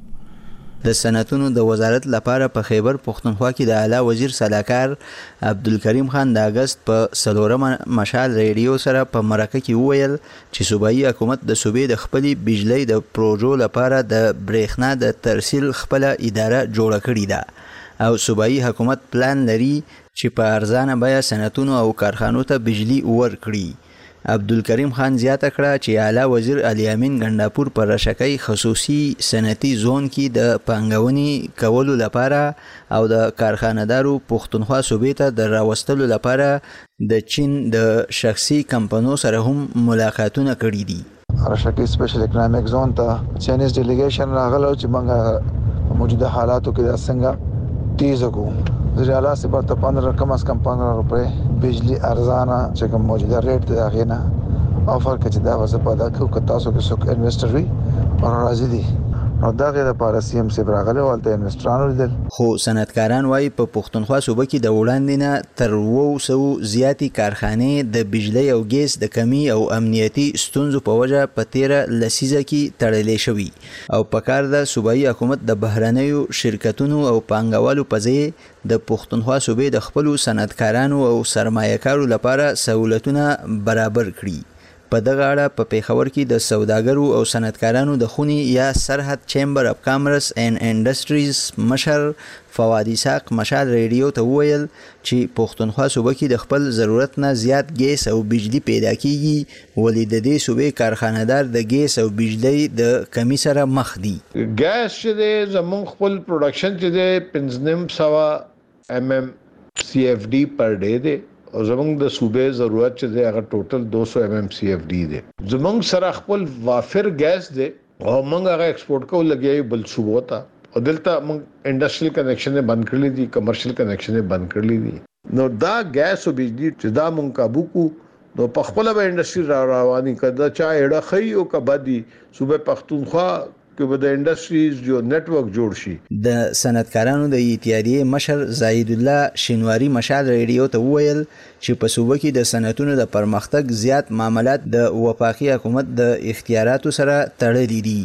د صنعتونو د وزارت لپاره په خیبر پختونخوا کې د اعلی وزیر صلاحکار عبدالکریم خان د اگست په څلورمه مشال ریډیو سره په مرکه کې وویل چې صوبایي حکومت د صوبې د خپلې بجلی د پروژو لپاره د برېښنا د ترسیل خپل اداره جوړه کړې ده او صوبایي حکومت پلان لري چې په ارزانه بیه صنعتونو او کارخانو ته بجلی ورکړي. عبدالکریم خان زیاته کړه چې اعلی وزیر علي امین ګنداپور پر رشکې خصوصي صنعتي زون کې د پنګونې کولو لپاره او د کارخانه‌دارو پښتونخوا صوبې ته د راوستلو لپاره د چین د شخصي کمپنیو سره هم ملاقاتونه کړي دي. رشکې سپیشل اکونومیک زون ته چاینیز ډیلیګیشن راغلو چې موږ موجوده حالاتو کې د څنګه تیز کو زیاله سے بر پندرہ کم از کم پندرہ روپے بجلی ارزانه چې کوم موجوده ریټ دی هغه نه افر کې چې دا وسه پیدا کو کتا سو کې څوک انویسټر وي او راځي دي نو دا غیر لپاره سی ام سی براغله ولته انویسټرانو لیدل. خو صنعتکاران وايي په پښتونخوا صوبه کې د وړاندې نه تر اوو سوو زیاتې کارخانې د بجلی او ګیس د کمی او امنیتي ستونزو په وجه په تیره لسیزه کې تړلې شوي او په کار د صوبایي حکومت د بهرنیو شرکتونو او پانګوالو په ځای د پښتونخوا صوبې د خپلو صنعتکارانو او سرمایه‌کارو لپاره سہولتونه برابر کړي. په دغه اړه په پیښور کې د سوداګرو او صنعتکارانو د خونی یا سرحد چیمبر اف کامرس اینڈ انډستریز مشر فواد اسحاق مشال ریډیو ته وویل چې پښتونخوا صوبه کې د خپل ضرورت نه زیات ګیس او بجلی پیدا کیږي ولې د دې صوبې کارخانه‌دار د ګیس او بجلی د کمی سره مخ دي. ګیس چې زمون خپل پروډکشن چې د پنځنیم سوا ایم ایم سی اف ډي پر ډے دی او زمونږ د صوبې ضرورت چې دی هغه ټوټل دو سو ایم ایم سی اف ډي دی. زمونږ سره خپل وافر ګیس دی او موږ هغه ایکسپورټ کوو لګیای بل صوبو ته او دلته موږ انډستریل کنیکشن بند کړل دي کمرشل کنیکشن بند کړل دي. نو دا ګیس او بجلی چې دا موږ قابو کو نو په خپل به انډستری را رواني کړه چا اړه خي او کبدي صوبې پښتونخوا کې به د انډستریز جو نتورک جوړ شي. د صنعتکارانو د اتحادیې مشر زاهد الله شینواری مشال ریډیو ته وویل چې په صوبه کې د صنعتونو د پرمختګ زیات معاملات د وفاقي حکومت د اختیاراتو سره تړلي دي.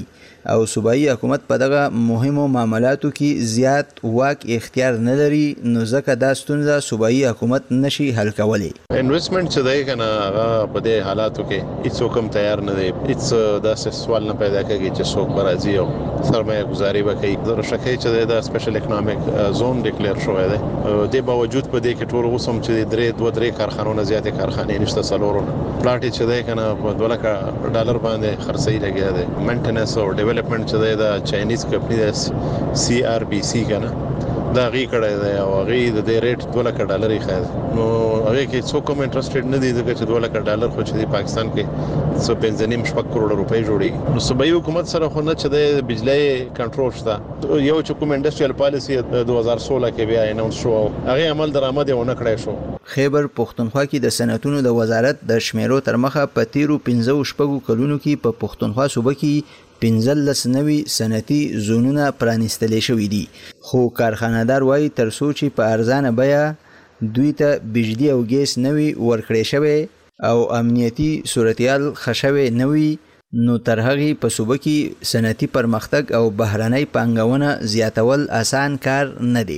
او صوبایي حکومت په دغه مهمو معاملاتو کې زیات واک اختیار نه لري نو ځکه دا ستونزه صوبایي حکومت نشي حل کولی. انویسټمنټ چې دی کنه هغه په دې حالاتو کې هیڅ کوم تیار نه دی، هیڅ داسې سوال نه پیدا کېږي چې څوک به راځي او سرمایه گذاري وکړي. زه شکه چې د سپیشل اکونومیک زون ډیکلیئر شوی دی، د باوجود په دې کې ټول اوسم چې درې دوه درې کارخانو زیاتې کارخانې نشته څلورونه پلاټ چې دی کنه په دوه لکه ډالر باندې خرڅي لګیا دی. مینټیننس او ډیولپمنٹ چې دی د چاینیز کمپنی د سی آر بی سی کنه دا غي کړه دی او غي د دې ریټ دوه لکه ډالر یې خاله نو هغه کې څوک هم انټرېسټډ نه دي ځکه چې دوه لکه ډالر خو چې د پاکستان کې څو پنځه شپږ کروڑ روپۍ جوړي. نو صوبایي حکومت سره خو نه چې د بجلی کنټرول شته، یو چې کوم انډستریال پالیسی دوه هزار سولہ کې بیا اناونس شو هغه عمل درآمد یې ونه کړی شو. خیبر پښتونخوا کې د صنعتونو د وزارت د شمیرو تر مخه په تیرو پنځه شپږو کلونو کې په پښتونخوا صوبه کې پنځلس نوي صنعتي زونونه پرانیستل شوي دي، خو کارخانه‌دار وایي تر څو چې په ارزانه بیه دوی ته بجلی او ګیس نوي ورکړی شوی او امنیتي صورتحال ښه شوی نه وي نو تر هغې په صوبه کې صنعتي پرمختګ او بهرنۍ پانګونه زیاتول اسان کار نه دی.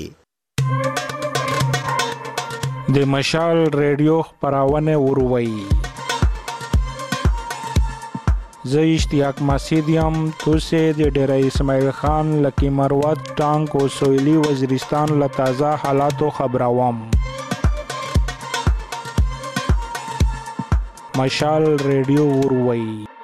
د مشال ریډیو خپرونه وروي زه اشتیاق مسعود یم. توسه د ډیره اسماعیل خان لکی مروت ټانک او سویلی وزیرستان له تازه حالاتو خبروم. مشال ریډیو وروي.